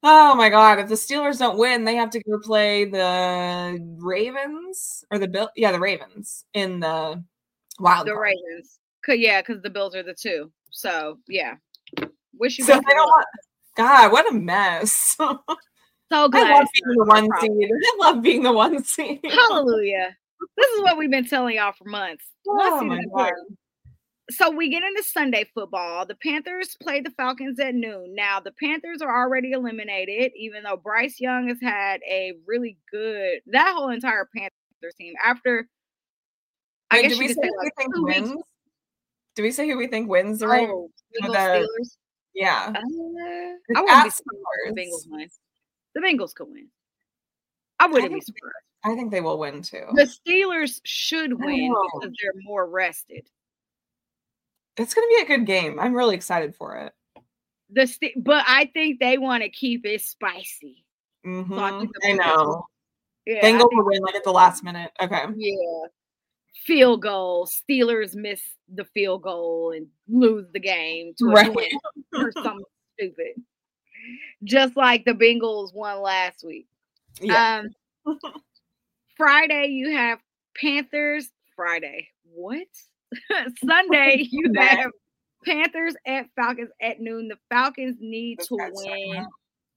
Speaker 3: Oh my God! If the Steelers don't win, they have to go play the Ravens or the Bill. Yeah, the Ravens in the wild card.
Speaker 4: Ravens. Because the Bills are the 2. So yeah, wish you.
Speaker 3: So they don't want. God, what a mess!
Speaker 4: So glad
Speaker 3: I love being the 1 seed. I love being the 1 seed.
Speaker 4: Hallelujah! This is what we've been telling y'all for months.
Speaker 3: Oh my God.
Speaker 4: So we get into Sunday football. The Panthers play the Falcons at noon. Now, the Panthers are already eliminated, even though Bryce Young has had a really good, that whole entire Panthers team. After, I guess you could say like 2 weeks.
Speaker 3: Do we say who we think wins the race?
Speaker 4: Steelers?
Speaker 3: Yeah.
Speaker 4: I wouldn't be surprised if the Bengals win. The Bengals could win. I wouldn't be surprised.
Speaker 3: I think they will win too.
Speaker 4: The Steelers should win because they're more rested.
Speaker 3: It's going to be a good game. I'm really excited for it.
Speaker 4: But I think they want to keep it spicy.
Speaker 3: Mm-hmm. So I know.
Speaker 4: Yeah,
Speaker 3: Bengals will win like at the last minute. Okay.
Speaker 4: Yeah. Field goal. Steelers miss the field goal and lose the game to a win or something stupid. Just like the Bengals won last week. Yeah. Friday, you have Panthers. Friday. What? Sunday, you have Panthers at Falcons at noon. The Falcons need to win.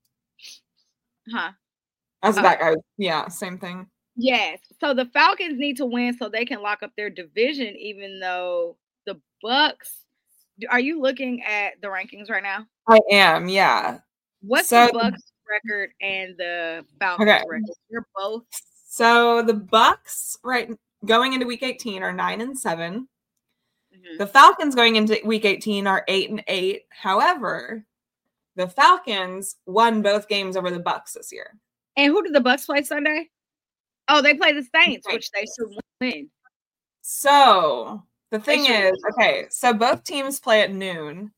Speaker 3: That's that guy. Yeah, same thing.
Speaker 4: Yes. So the Falcons need to win so they can lock up their division, even though the Bucks. Are you looking at the rankings right now?
Speaker 3: I am, yeah.
Speaker 4: What's the Bucks record and the Falcons record? They're both.
Speaker 3: So the Bucks, going into week 18 are 9-7. The Falcons going into week 18 are 8-8. However, the Falcons won both games over the Bucks this year.
Speaker 4: And who did the Bucks play Sunday? Oh, they play the Saints, which they should win.
Speaker 3: So the thing is, so both teams play at noon.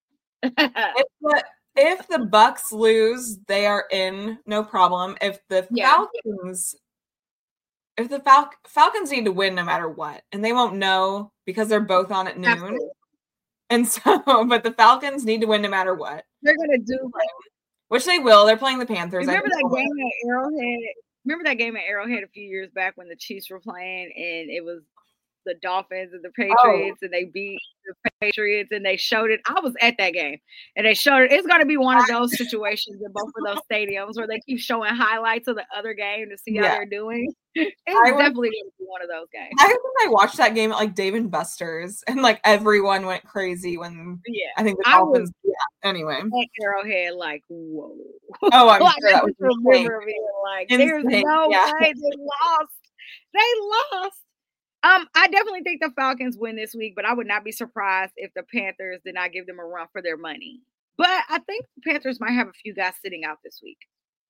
Speaker 3: If the Bucks lose, they are in, no problem. If the Falcons. If the Falcons need to win no matter what, and they won't know because they're both on at noon. Absolutely. And so, but the Falcons need to win no matter what.
Speaker 4: They're going to do
Speaker 3: which they will. They're playing the Panthers.
Speaker 4: Remember that game at Arrowhead? Remember that game at Arrowhead a few years back when the Chiefs were playing and it was the Dolphins and the Patriots and they beat the Patriots and they showed it. I was at that game and they showed it. It's going to be one of those situations in both of those stadiums where they keep showing highlights of the other game to see how they're doing. It's definitely going to be one of those games.
Speaker 3: I watched that game at like Dave and Buster's and like everyone went crazy when I think the Dolphins. Anyway.
Speaker 4: At Arrowhead, like, whoa.
Speaker 3: Oh, I'm sure that was
Speaker 4: remember being like, there's no way they lost. They lost. I definitely think the Falcons win this week, but I would not be surprised if the Panthers did not give them a run for their money. But I think the Panthers might have a few guys sitting out this week.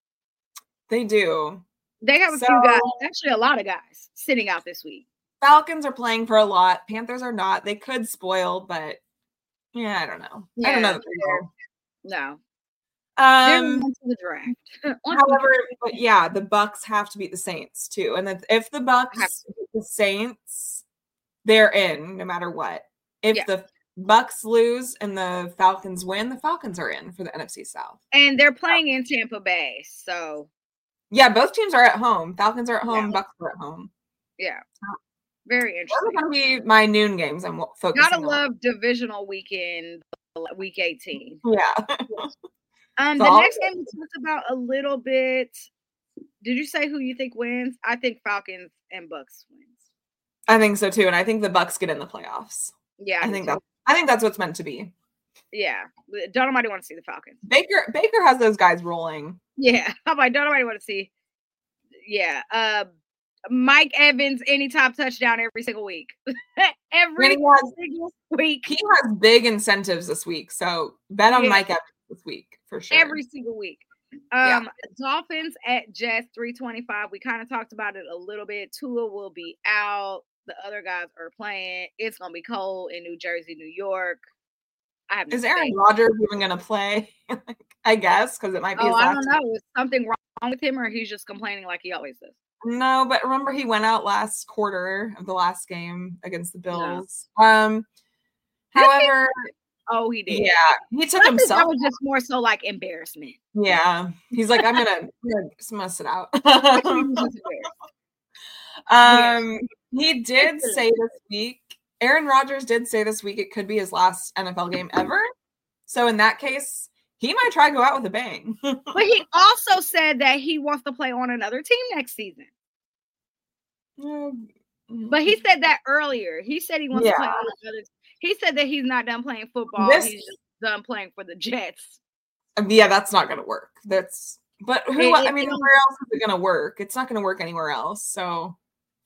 Speaker 3: They do.
Speaker 4: They have a few guys, actually a lot of guys sitting out this week.
Speaker 3: Falcons are playing for a lot. Panthers are not. They could spoil, but I don't know.
Speaker 4: Yeah,
Speaker 3: I don't know.
Speaker 4: No. They're into the draft.
Speaker 3: However, but the Bucks have to beat the Saints too. And if the Bucks beat the Saints, they're in no matter what. If the Bucks lose and the Falcons win, the Falcons are in for the NFC South.
Speaker 4: And they're playing in Tampa Bay, so
Speaker 3: both teams are at home. Falcons are at home, Bucks are at home.
Speaker 4: Yeah. Very interesting.
Speaker 3: Those are going to be my noon games I'm focusing on.
Speaker 4: Gotta love divisional weekend, week 18.
Speaker 3: Yeah.
Speaker 4: The next game we talked about a little bit. Did you say who you think wins? I think Falcons and Bucks wins.
Speaker 3: I think so too, and I think the Bucks get in the playoffs.
Speaker 4: Yeah,
Speaker 3: I think that's what's meant to be.
Speaker 4: Yeah, don't nobody want to see the Falcons.
Speaker 3: Baker has those guys rolling.
Speaker 4: Yeah, don't nobody want to see. Yeah, Mike Evans anytime touchdown every single week. Every single week.
Speaker 3: He has big incentives this week, so bet on Mike Evans this week for sure.
Speaker 4: Every single week. Dolphins at Jets 325. We kind of talked about it a little bit. Tua will be out. The other guys are playing. It's gonna be cold in New Jersey, New York.
Speaker 3: Is Aaron Rodgers even gonna play? I guess because it might be.
Speaker 4: I don't know. Is something wrong with him, or he's just complaining like he always does?
Speaker 3: No, but remember he went out last quarter of the last game against the Bills. No. However,
Speaker 4: Oh, he did.
Speaker 3: Yeah, he took himself.
Speaker 4: That was just more so like embarrassment.
Speaker 3: Yeah, he's like, I'm gonna sit out. He did say this week. Aaron Rodgers did say this week it could be his last NFL game ever. So in that case, he might try to go out with a bang.
Speaker 4: But he also said that he wants to play on another team next season. But he said that earlier. He said he wants to play on another. He said that he's not done playing football. He's just done playing for the Jets.
Speaker 3: Yeah, that's not going to work. But where else is it going to work? It's not going to work anywhere else. So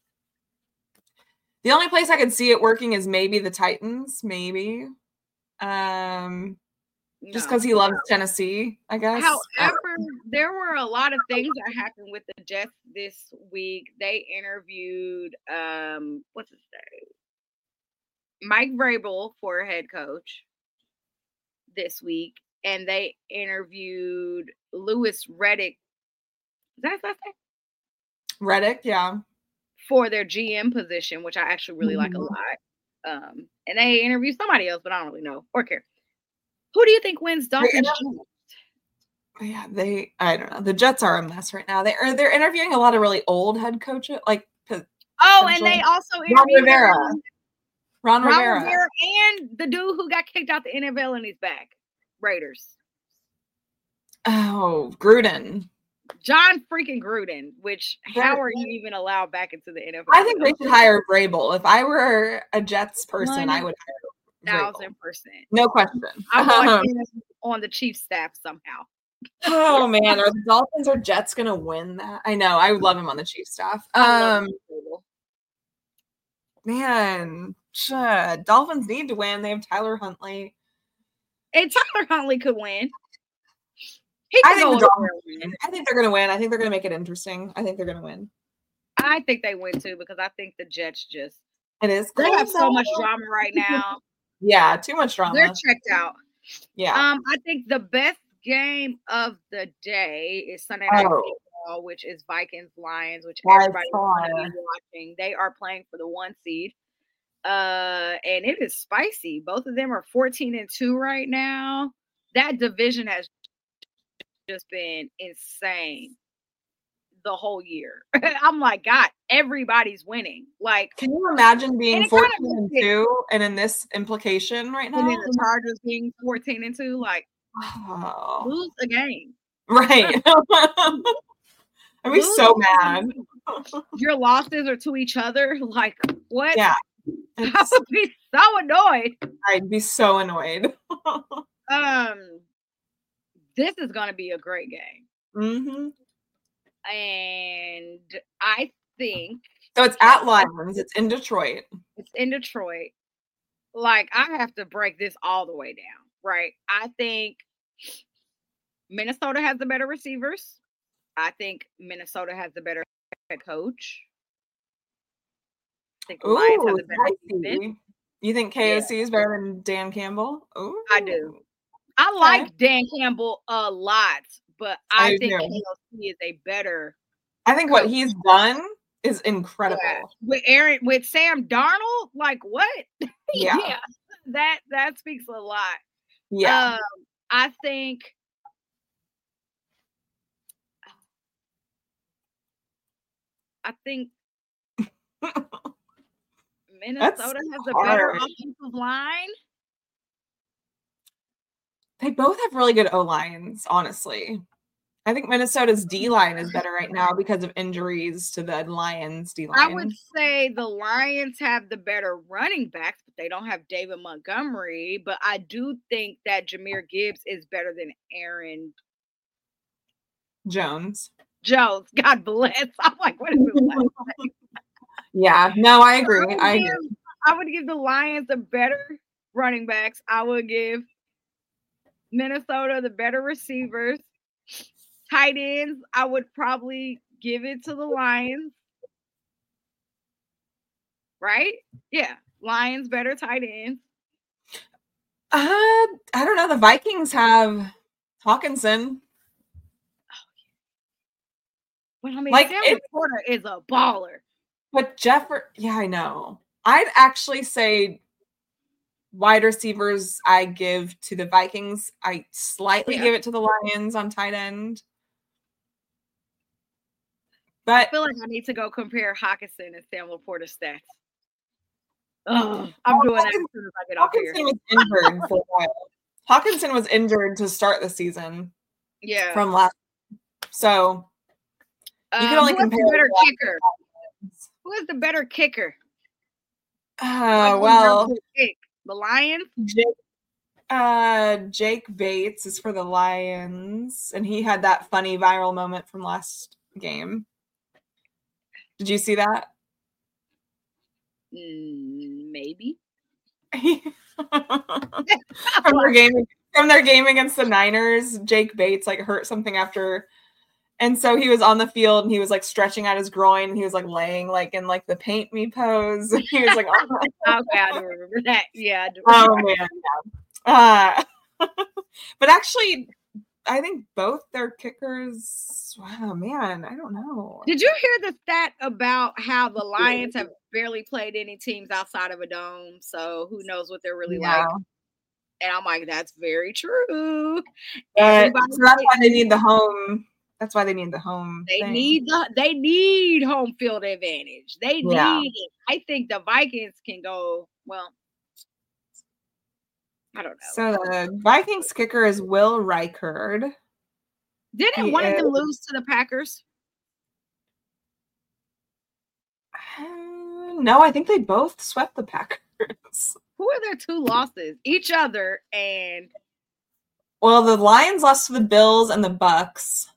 Speaker 3: the only place I could see it working is maybe the Titans, maybe. Just because he loves Tennessee, I guess.
Speaker 4: However, there were a lot of things that happened with the Jets this week. They interviewed what's his name? Mike Vrabel for head coach this week, and they interviewed Louis Riddick. Is that his last name?
Speaker 3: Riddick, yeah.
Speaker 4: For their GM position, which I actually really like a lot. And they interviewed somebody else, but I don't really know or care. Who do you think wins Dolphins?
Speaker 3: Yeah, I don't know. The Jets are a mess right now. They're interviewing a lot of really old head coaches, like
Speaker 4: and they also interviewed Ron Rivera and the dude who got kicked out the NFL and he's back. Raiders.
Speaker 3: Oh, Gruden.
Speaker 4: John freaking Gruden, how are you even allowed back into the NFL?
Speaker 3: I think they should hire Vrabel. If I were a Jets person, I would hire
Speaker 4: 1,000%.
Speaker 3: No question.
Speaker 4: I'm on the Chiefs staff somehow.
Speaker 3: Oh man, are the Dolphins or Jets gonna win that? I know. I would love him on the Chiefs staff. Man, Dolphins need to win. They have Tyler Huntley.
Speaker 4: And Tyler Huntley could win.
Speaker 3: I think they're going to win. I think they're going to make it interesting. I think they're going to win.
Speaker 4: I think they win too because I think the Jets they have so much drama right now.
Speaker 3: Yeah, too much drama.
Speaker 4: They're checked out.
Speaker 3: Yeah.
Speaker 4: I think the best game of the day is Sunday Night Football, which is Vikings Lions, which everybody's going to be watching. They are playing for the 1 seed. And it is spicy. Both of them are 14-2 right now. That division has just been insane the whole year. I'm like, God, everybody's winning. Like,
Speaker 3: can you imagine being 14-2 and in this implication right now?
Speaker 4: And then the Chargers being 14-2, like, lose a game.
Speaker 3: Right. I'd be so mad.
Speaker 4: Your losses are to each other. Like, what?
Speaker 3: Yeah.
Speaker 4: I would be so annoyed.
Speaker 3: I'd be so annoyed.
Speaker 4: This is going to be a great game.
Speaker 3: Mm-hmm.
Speaker 4: And I think...
Speaker 3: So it's at Lions. It's in Detroit.
Speaker 4: It's in Detroit. Like, I have to break this all the way down, right? I think Minnesota has the better receivers. I think Minnesota has the better head coach. I think the Lions have the better defense.
Speaker 3: You think KOC is better than Dan Campbell? Ooh.
Speaker 4: I do. I like Dan Campbell a lot, but I think KOC is a better.
Speaker 3: I think what he's done is incredible.
Speaker 4: Yeah. With Sam Darnold, like what?
Speaker 3: Yeah.
Speaker 4: That speaks a lot.
Speaker 3: Yeah.
Speaker 4: I think. Minnesota has a better offensive line.
Speaker 3: They both have really good O-lines, honestly. I think Minnesota's D-line is better right now because of injuries to the Lions D-line.
Speaker 4: I would say the Lions have the better running backs, but they don't have David Montgomery. But I do think that Jahmyr Gibbs is better than Aaron
Speaker 3: Jones.
Speaker 4: God bless. I'm like, what is it?
Speaker 3: Yeah, no, I agree. I
Speaker 4: would give the Lions the better running backs. I would give Minnesota the better receivers. Tight ends, I would probably give it to the Lions. Right? Yeah. Lions better tight ends.
Speaker 3: I don't know. The Vikings have Hawkinson.
Speaker 4: Well, I mean, like, Sam Porter is a baller.
Speaker 3: But yeah, I know. I'd actually say wide receivers I give to the Vikings. I slightly give it to the Lions on tight end. But
Speaker 4: I feel like I need to go compare Hockenson and Sam Laporta's stats. Oh, I'm doing that as soon as I get off here.
Speaker 3: Hockenson was injured for a while. Hockenson was injured to start the season.
Speaker 4: Yeah.
Speaker 3: From last. So you can only compare.
Speaker 4: The better kicker? Who is the better kicker?
Speaker 3: Well,
Speaker 4: the Lions.
Speaker 3: Jake Bates is for the Lions, and he had that funny viral moment from last game. Did you see that?
Speaker 4: Maybe.
Speaker 3: from their game against the Niners, Jake Bates like hurt something after. And so he was on the field and he was like stretching out his groin and he was like laying like in like the paint me pose. And he was like, oh.
Speaker 4: Okay, I do remember that. Yeah, I do
Speaker 3: remember man. Yeah. But actually, I think both their kickers. Wow, man, I don't know.
Speaker 4: Did you hear the stat about how the Lions have barely played any teams outside of a dome? So who knows what they're really like? And I'm like, that's very true.
Speaker 3: So that's why they need the home. That's why they need the home.
Speaker 4: They need home field advantage. They need it. I think the Vikings can go, well, I don't know.
Speaker 3: So the Vikings kicker is Will Reichard.
Speaker 4: Didn't one of them lose to the Packers?
Speaker 3: No, I think they both swept the Packers.
Speaker 4: Who are their two losses? Each other and.
Speaker 3: Well, the Lions lost to the Bills and the Bucks.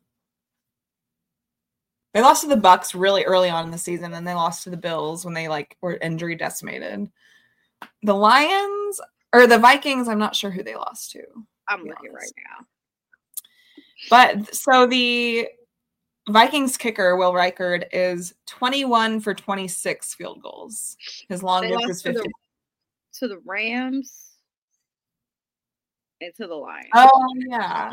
Speaker 3: They lost to the Bucks really early on in the season, and they lost to the Bills when they like were injury decimated. The Lions or the Vikings, I'm not sure who they lost to.
Speaker 4: I'm looking right now.
Speaker 3: But so the Vikings kicker, Will Reichard, is 21 for 26 field goals. His longest is 50.
Speaker 4: To the Rams and to the Lions.
Speaker 3: Oh, yeah.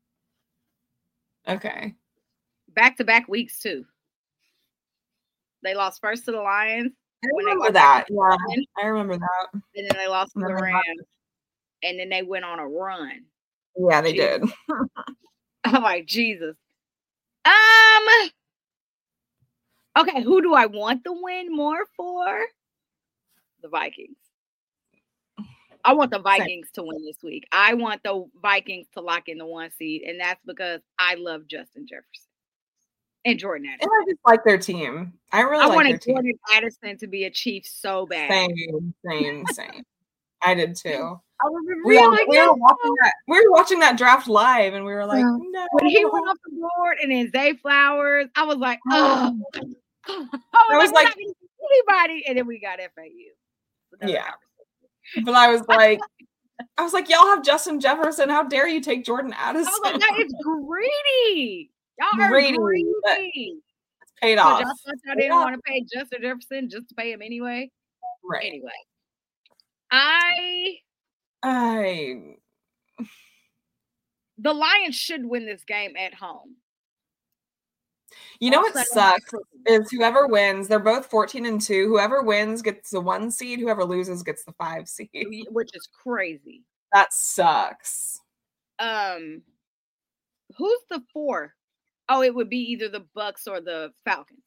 Speaker 3: Okay.
Speaker 4: Back-to-back weeks, too. They lost first to the Lions.
Speaker 3: I remember that. Yeah, I remember that.
Speaker 4: And then they lost to the Rams. And then they went on a run.
Speaker 3: Yeah, they did.
Speaker 4: I'm like, Jesus. Okay, who do I want the win more for? The Vikings. I want the Vikings to win this week. I want the Vikings to lock in the 1 seed, and that's because I love Justin Jefferson and Jordan Addison.
Speaker 3: And I just like their team. I wanted
Speaker 4: Jordan Addison to be a Chief so bad.
Speaker 3: Same. I did too.
Speaker 4: I was really
Speaker 3: we were watching that draft live, and we were like, no.
Speaker 4: When he went off the board and then Zay Flowers, I was like, oh. I was like anybody, and then we got FAU.
Speaker 3: Yeah. But I was like, y'all have Justin Jefferson. How dare you take Jordan Addison?
Speaker 4: I was like, that is greedy. Y'all are greedy.
Speaker 3: It's paid off.
Speaker 4: Y'all thought y'all didn't want to pay Justin Jefferson just to pay him anyway.
Speaker 3: Right.
Speaker 4: Anyway, the Lions should win this game at home.
Speaker 3: You know what sucks is whoever wins, they're both 14-2. Whoever wins gets the 1 seed. Whoever loses gets the 5 seed.
Speaker 4: Which is crazy.
Speaker 3: That sucks.
Speaker 4: Who's the 4? Oh, it would be either the Bucks or the Falcons.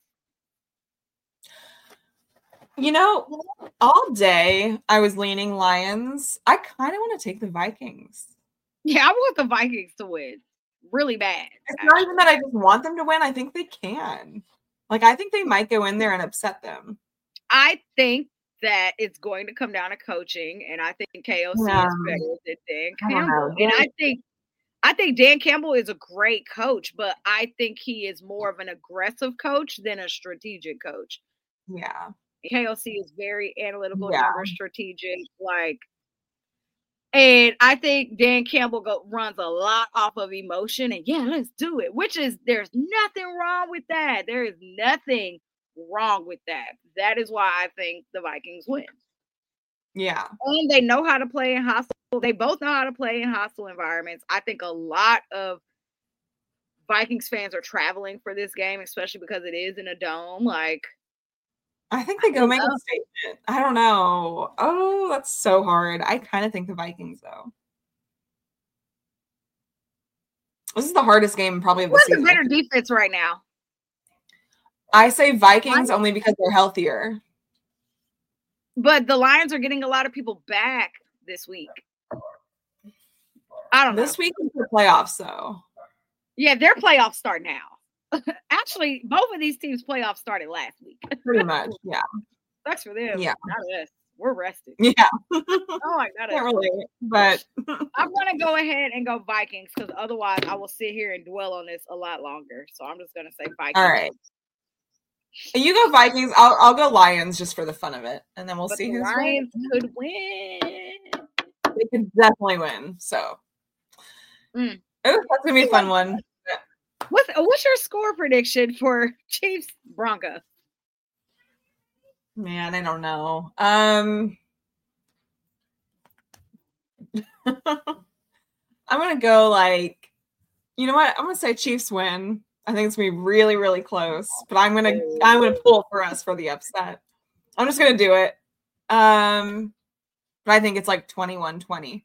Speaker 3: You know, all day I was leaning Lions. I kind of want to take the Vikings.
Speaker 4: Yeah, I want the Vikings to win. Really bad.
Speaker 3: It's not even that I just want them to win. I think they can. Like, I think they might go in there and upset them.
Speaker 4: I think that it's going to come down to coaching, and I think KOC is better than Dan Campbell. And I think Dan Campbell is a great coach, but I think he is more of an aggressive coach than a strategic coach.
Speaker 3: Yeah.
Speaker 4: KOC is very analytical, number strategic, and I think Dan Campbell runs a lot off of emotion and let's do it, there's nothing wrong with that. There is nothing wrong with that. That is why I think the Vikings win.
Speaker 3: Yeah.
Speaker 4: And they know how to play in hostile. They both know how to play in hostile environments. I think a lot of Vikings fans are traveling for this game, especially because it is in a dome.
Speaker 3: I think they go make a statement. I don't know. Oh, that's so hard. I kind of think the Vikings, though. This is the hardest game probably of the season.
Speaker 4: What's the better defense right now?
Speaker 3: I say Vikings only because they're healthier.
Speaker 4: But the Lions are getting a lot of people back this week. I don't know.
Speaker 3: This week is the playoffs, though.
Speaker 4: Yeah, their playoffs start now. Actually, both of these teams' playoffs started last week.
Speaker 3: Pretty much, yeah.
Speaker 4: Sucks for them.
Speaker 3: Yeah.
Speaker 4: Not us. We're rested.
Speaker 3: Yeah.
Speaker 4: Oh my God.
Speaker 3: Can't relate, but
Speaker 4: I'm going to go ahead and go Vikings because otherwise I will sit here and dwell on this a lot longer. So I'm just going to say Vikings.
Speaker 3: All right. You go Vikings. I'll go Lions just for the fun of it, and then we'll see who's right.
Speaker 4: Lions could win.
Speaker 3: They could definitely win. So, that's gonna be a fun one.
Speaker 4: What's your score prediction for Chiefs Broncos?
Speaker 3: Man, I don't know. I'm gonna go like, you know what? I'm gonna say Chiefs win. I think it's gonna be really, really close. But I'm gonna pull for us for the upset. I'm just gonna do it. But I think it's like 21-20.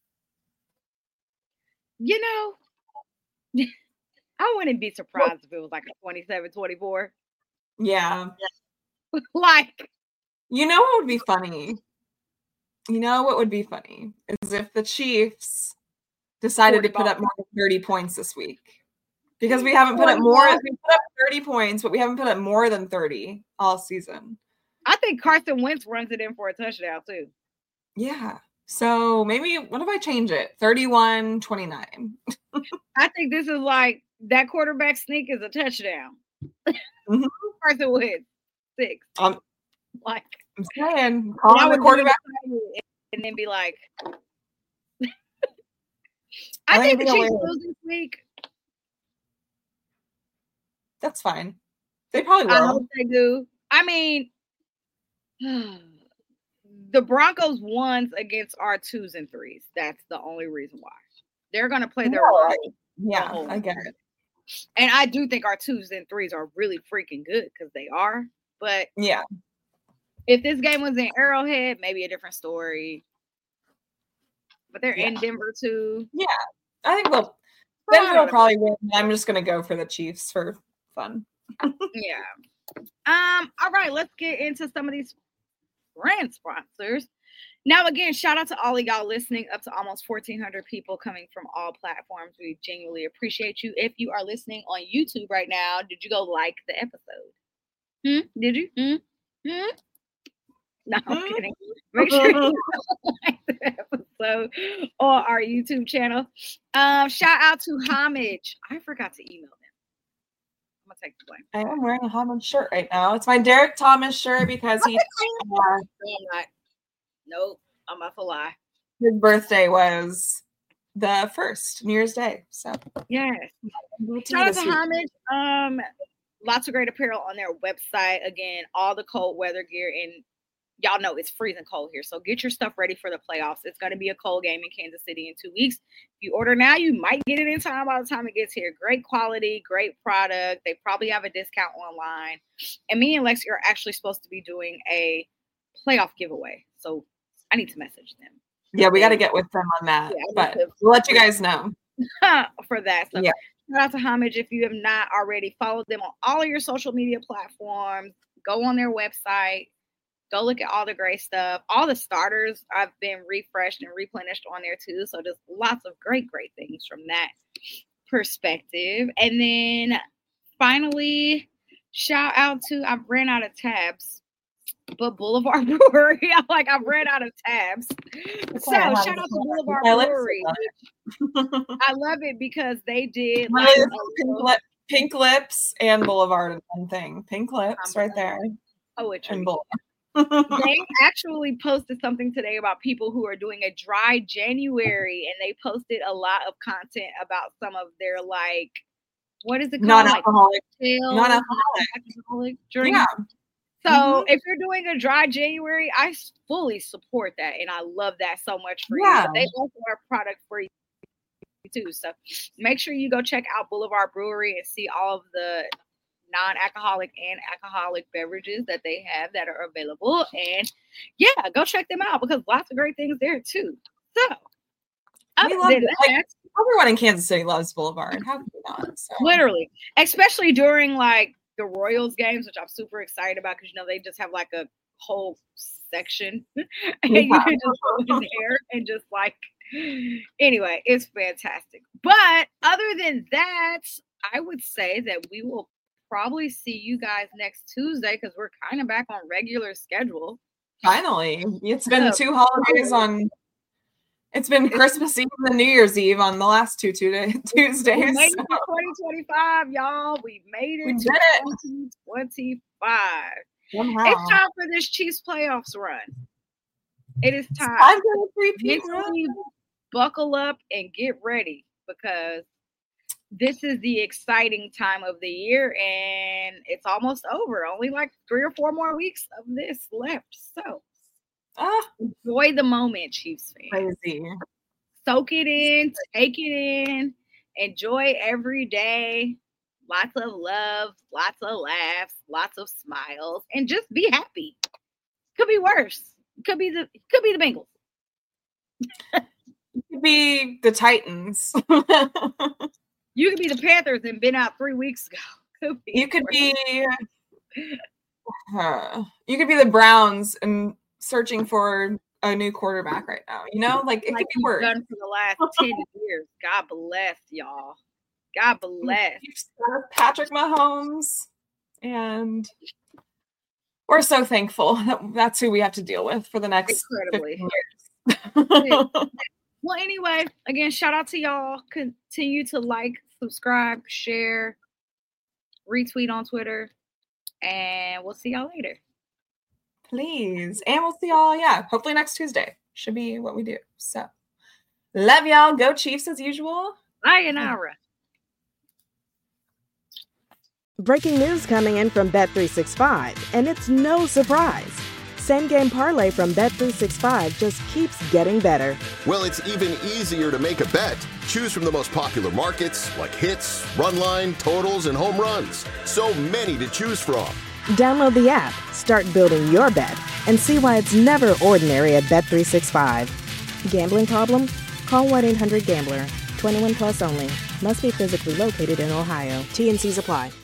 Speaker 4: You know, I wouldn't be surprised if it was like a 27-24.
Speaker 3: Yeah.
Speaker 4: Like,
Speaker 3: you know what would be funny? You know what would be funny is if the Chiefs decided to put up more than 30 points this week. Because we haven't put up more. We put up 30 points, but we haven't put up more than 30 all season.
Speaker 4: I think Carson Wentz runs it in for a touchdown too.
Speaker 3: Yeah. So maybe, what if I change it? 31-29.
Speaker 4: I think this is like that quarterback sneak is a touchdown. Carson Wentz 6. Like,
Speaker 3: I'm saying, call the quarterback
Speaker 4: and then be like, I think the Chiefs lose this week.
Speaker 3: That's fine. They probably will.
Speaker 4: I hope they do. I mean, the Broncos won against our 2s and 3s. That's the only reason why. They're going to play their role.
Speaker 3: Yeah, I get it.
Speaker 4: And I do think our 2s and 3s are really freaking good because they are. But
Speaker 3: yeah,
Speaker 4: if this game was in Arrowhead, maybe a different story. But they're in Denver too.
Speaker 3: Yeah, I think Denver will probably win. I'm just going to go for the Chiefs for fun.
Speaker 4: Yeah. All right, let's get into some of these brand sponsors. Now, again, shout out to all of y'all listening, up to almost 1,400 people coming from all platforms. We genuinely appreciate you. If you are listening on YouTube right now, did you go like the episode? Did you? No, I'm kidding. Make sure you like the episode on our YouTube channel. Shout out to Homage. I forgot to email them. I'm gonna take the blame.
Speaker 3: I am wearing a Homage shirt right now. It's my Derek Thomas shirt because he.
Speaker 4: No, I'm not. Nope, I'm about to lie.
Speaker 3: His birthday was the 1st, New Year's Day. So
Speaker 4: yes. Shout out to Homage. Lots of great apparel on their website. Again, all the cold weather gear, and y'all know it's freezing cold here. So get your stuff ready for the playoffs. It's going to be a cold game in Kansas City in 2 weeks. If you order now, you might get it in time by the time it gets here. Great quality, great product. They probably have a discount online. And me and Lexi are actually supposed to be doing a playoff giveaway. So I need to message them.
Speaker 3: Yeah, we got to get with them on that. Yeah, but we'll let you guys know.
Speaker 4: For that. So shout out to Homage. If you have not already, follow them on all of your social media platforms. Go on their website. Go look at all the great stuff. All the starters I've been refreshed and replenished on there too. So just lots of great things from that perspective. And then finally, shout out to, I've ran out of tabs, but Boulevard Brewery. I've ran out of tabs. So shout out to Boulevard Brewery. I love it because they did
Speaker 3: Pink Lips and Boulevard in one thing. Pink Lips right there.
Speaker 4: Poetry.
Speaker 3: And Boulevard.
Speaker 4: They actually posted something today about people who are doing a dry January, and they posted a lot of content about some of their what is it called?
Speaker 3: Non-alcoholic
Speaker 4: drinks. Yeah. So if you're doing a dry January, I fully support that, and I love that so much for you. But they also are a product for you too. So make sure you go check out Boulevard Brewery and see all of the non-alcoholic and alcoholic beverages that they have that are available. And yeah, go check them out because lots of great things there too. So
Speaker 3: we love it. Like, everyone in Kansas City loves Boulevard. How can we not? So.
Speaker 4: Literally, especially during like the Royals games, which I'm super excited about because they just have like a whole section and you can just go in there and just like anyway, it's fantastic. But other than that, I would say that we will probably see you guys next Tuesday because we're kind of back on regular schedule.
Speaker 3: Finally, it's been 2 holidays on. It's been Christmas Eve and New Year's Eve on the last two Tuesdays.
Speaker 4: We made it to 2025, y'all. We made it to 2025. Somehow. It's time for this Chiefs playoffs run. It is time. Mentally buckle up and get ready because this is the exciting time of the year and it's almost over. Only like 3 or 4 more weeks of this left. So enjoy the moment, Chiefs fans.
Speaker 3: Crazy.
Speaker 4: Soak it in, take it in, enjoy every day. Lots of love, lots of laughs, lots of smiles, and just be happy. Could be worse. Could be the Bengals.
Speaker 3: Could be the Titans.
Speaker 4: You could be the Panthers and been out 3 weeks ago.
Speaker 3: You could be the Browns and searching for a new quarterback right now. Like it could be worse.
Speaker 4: Done for the last 10 years. God bless y'all. God bless.
Speaker 3: Patrick Mahomes. And we're so thankful that that's who we have to deal with for the next 15 years.
Speaker 4: Well, anyway, again, shout out to y'all. Continue to like, subscribe, share, retweet on Twitter, and we'll see y'all later.
Speaker 3: Please. And we'll see y'all, hopefully next Tuesday. Should be what we do. So, love y'all. Go Chiefs as usual.
Speaker 4: Sayonara.
Speaker 1: Breaking news coming in from Bet365, and it's no surprise. Same game parlay from Bet365 just keeps getting better.
Speaker 2: Well, it's even easier to make a bet. Choose from the most popular markets like hits, run line, totals, and home runs. So many to choose from.
Speaker 1: Download the app, start building your bet, and see why it's never ordinary at Bet365. Gambling problem? Call 1-800-GAMBLER. 21 plus only. Must be physically located in Ohio. T&Cs apply.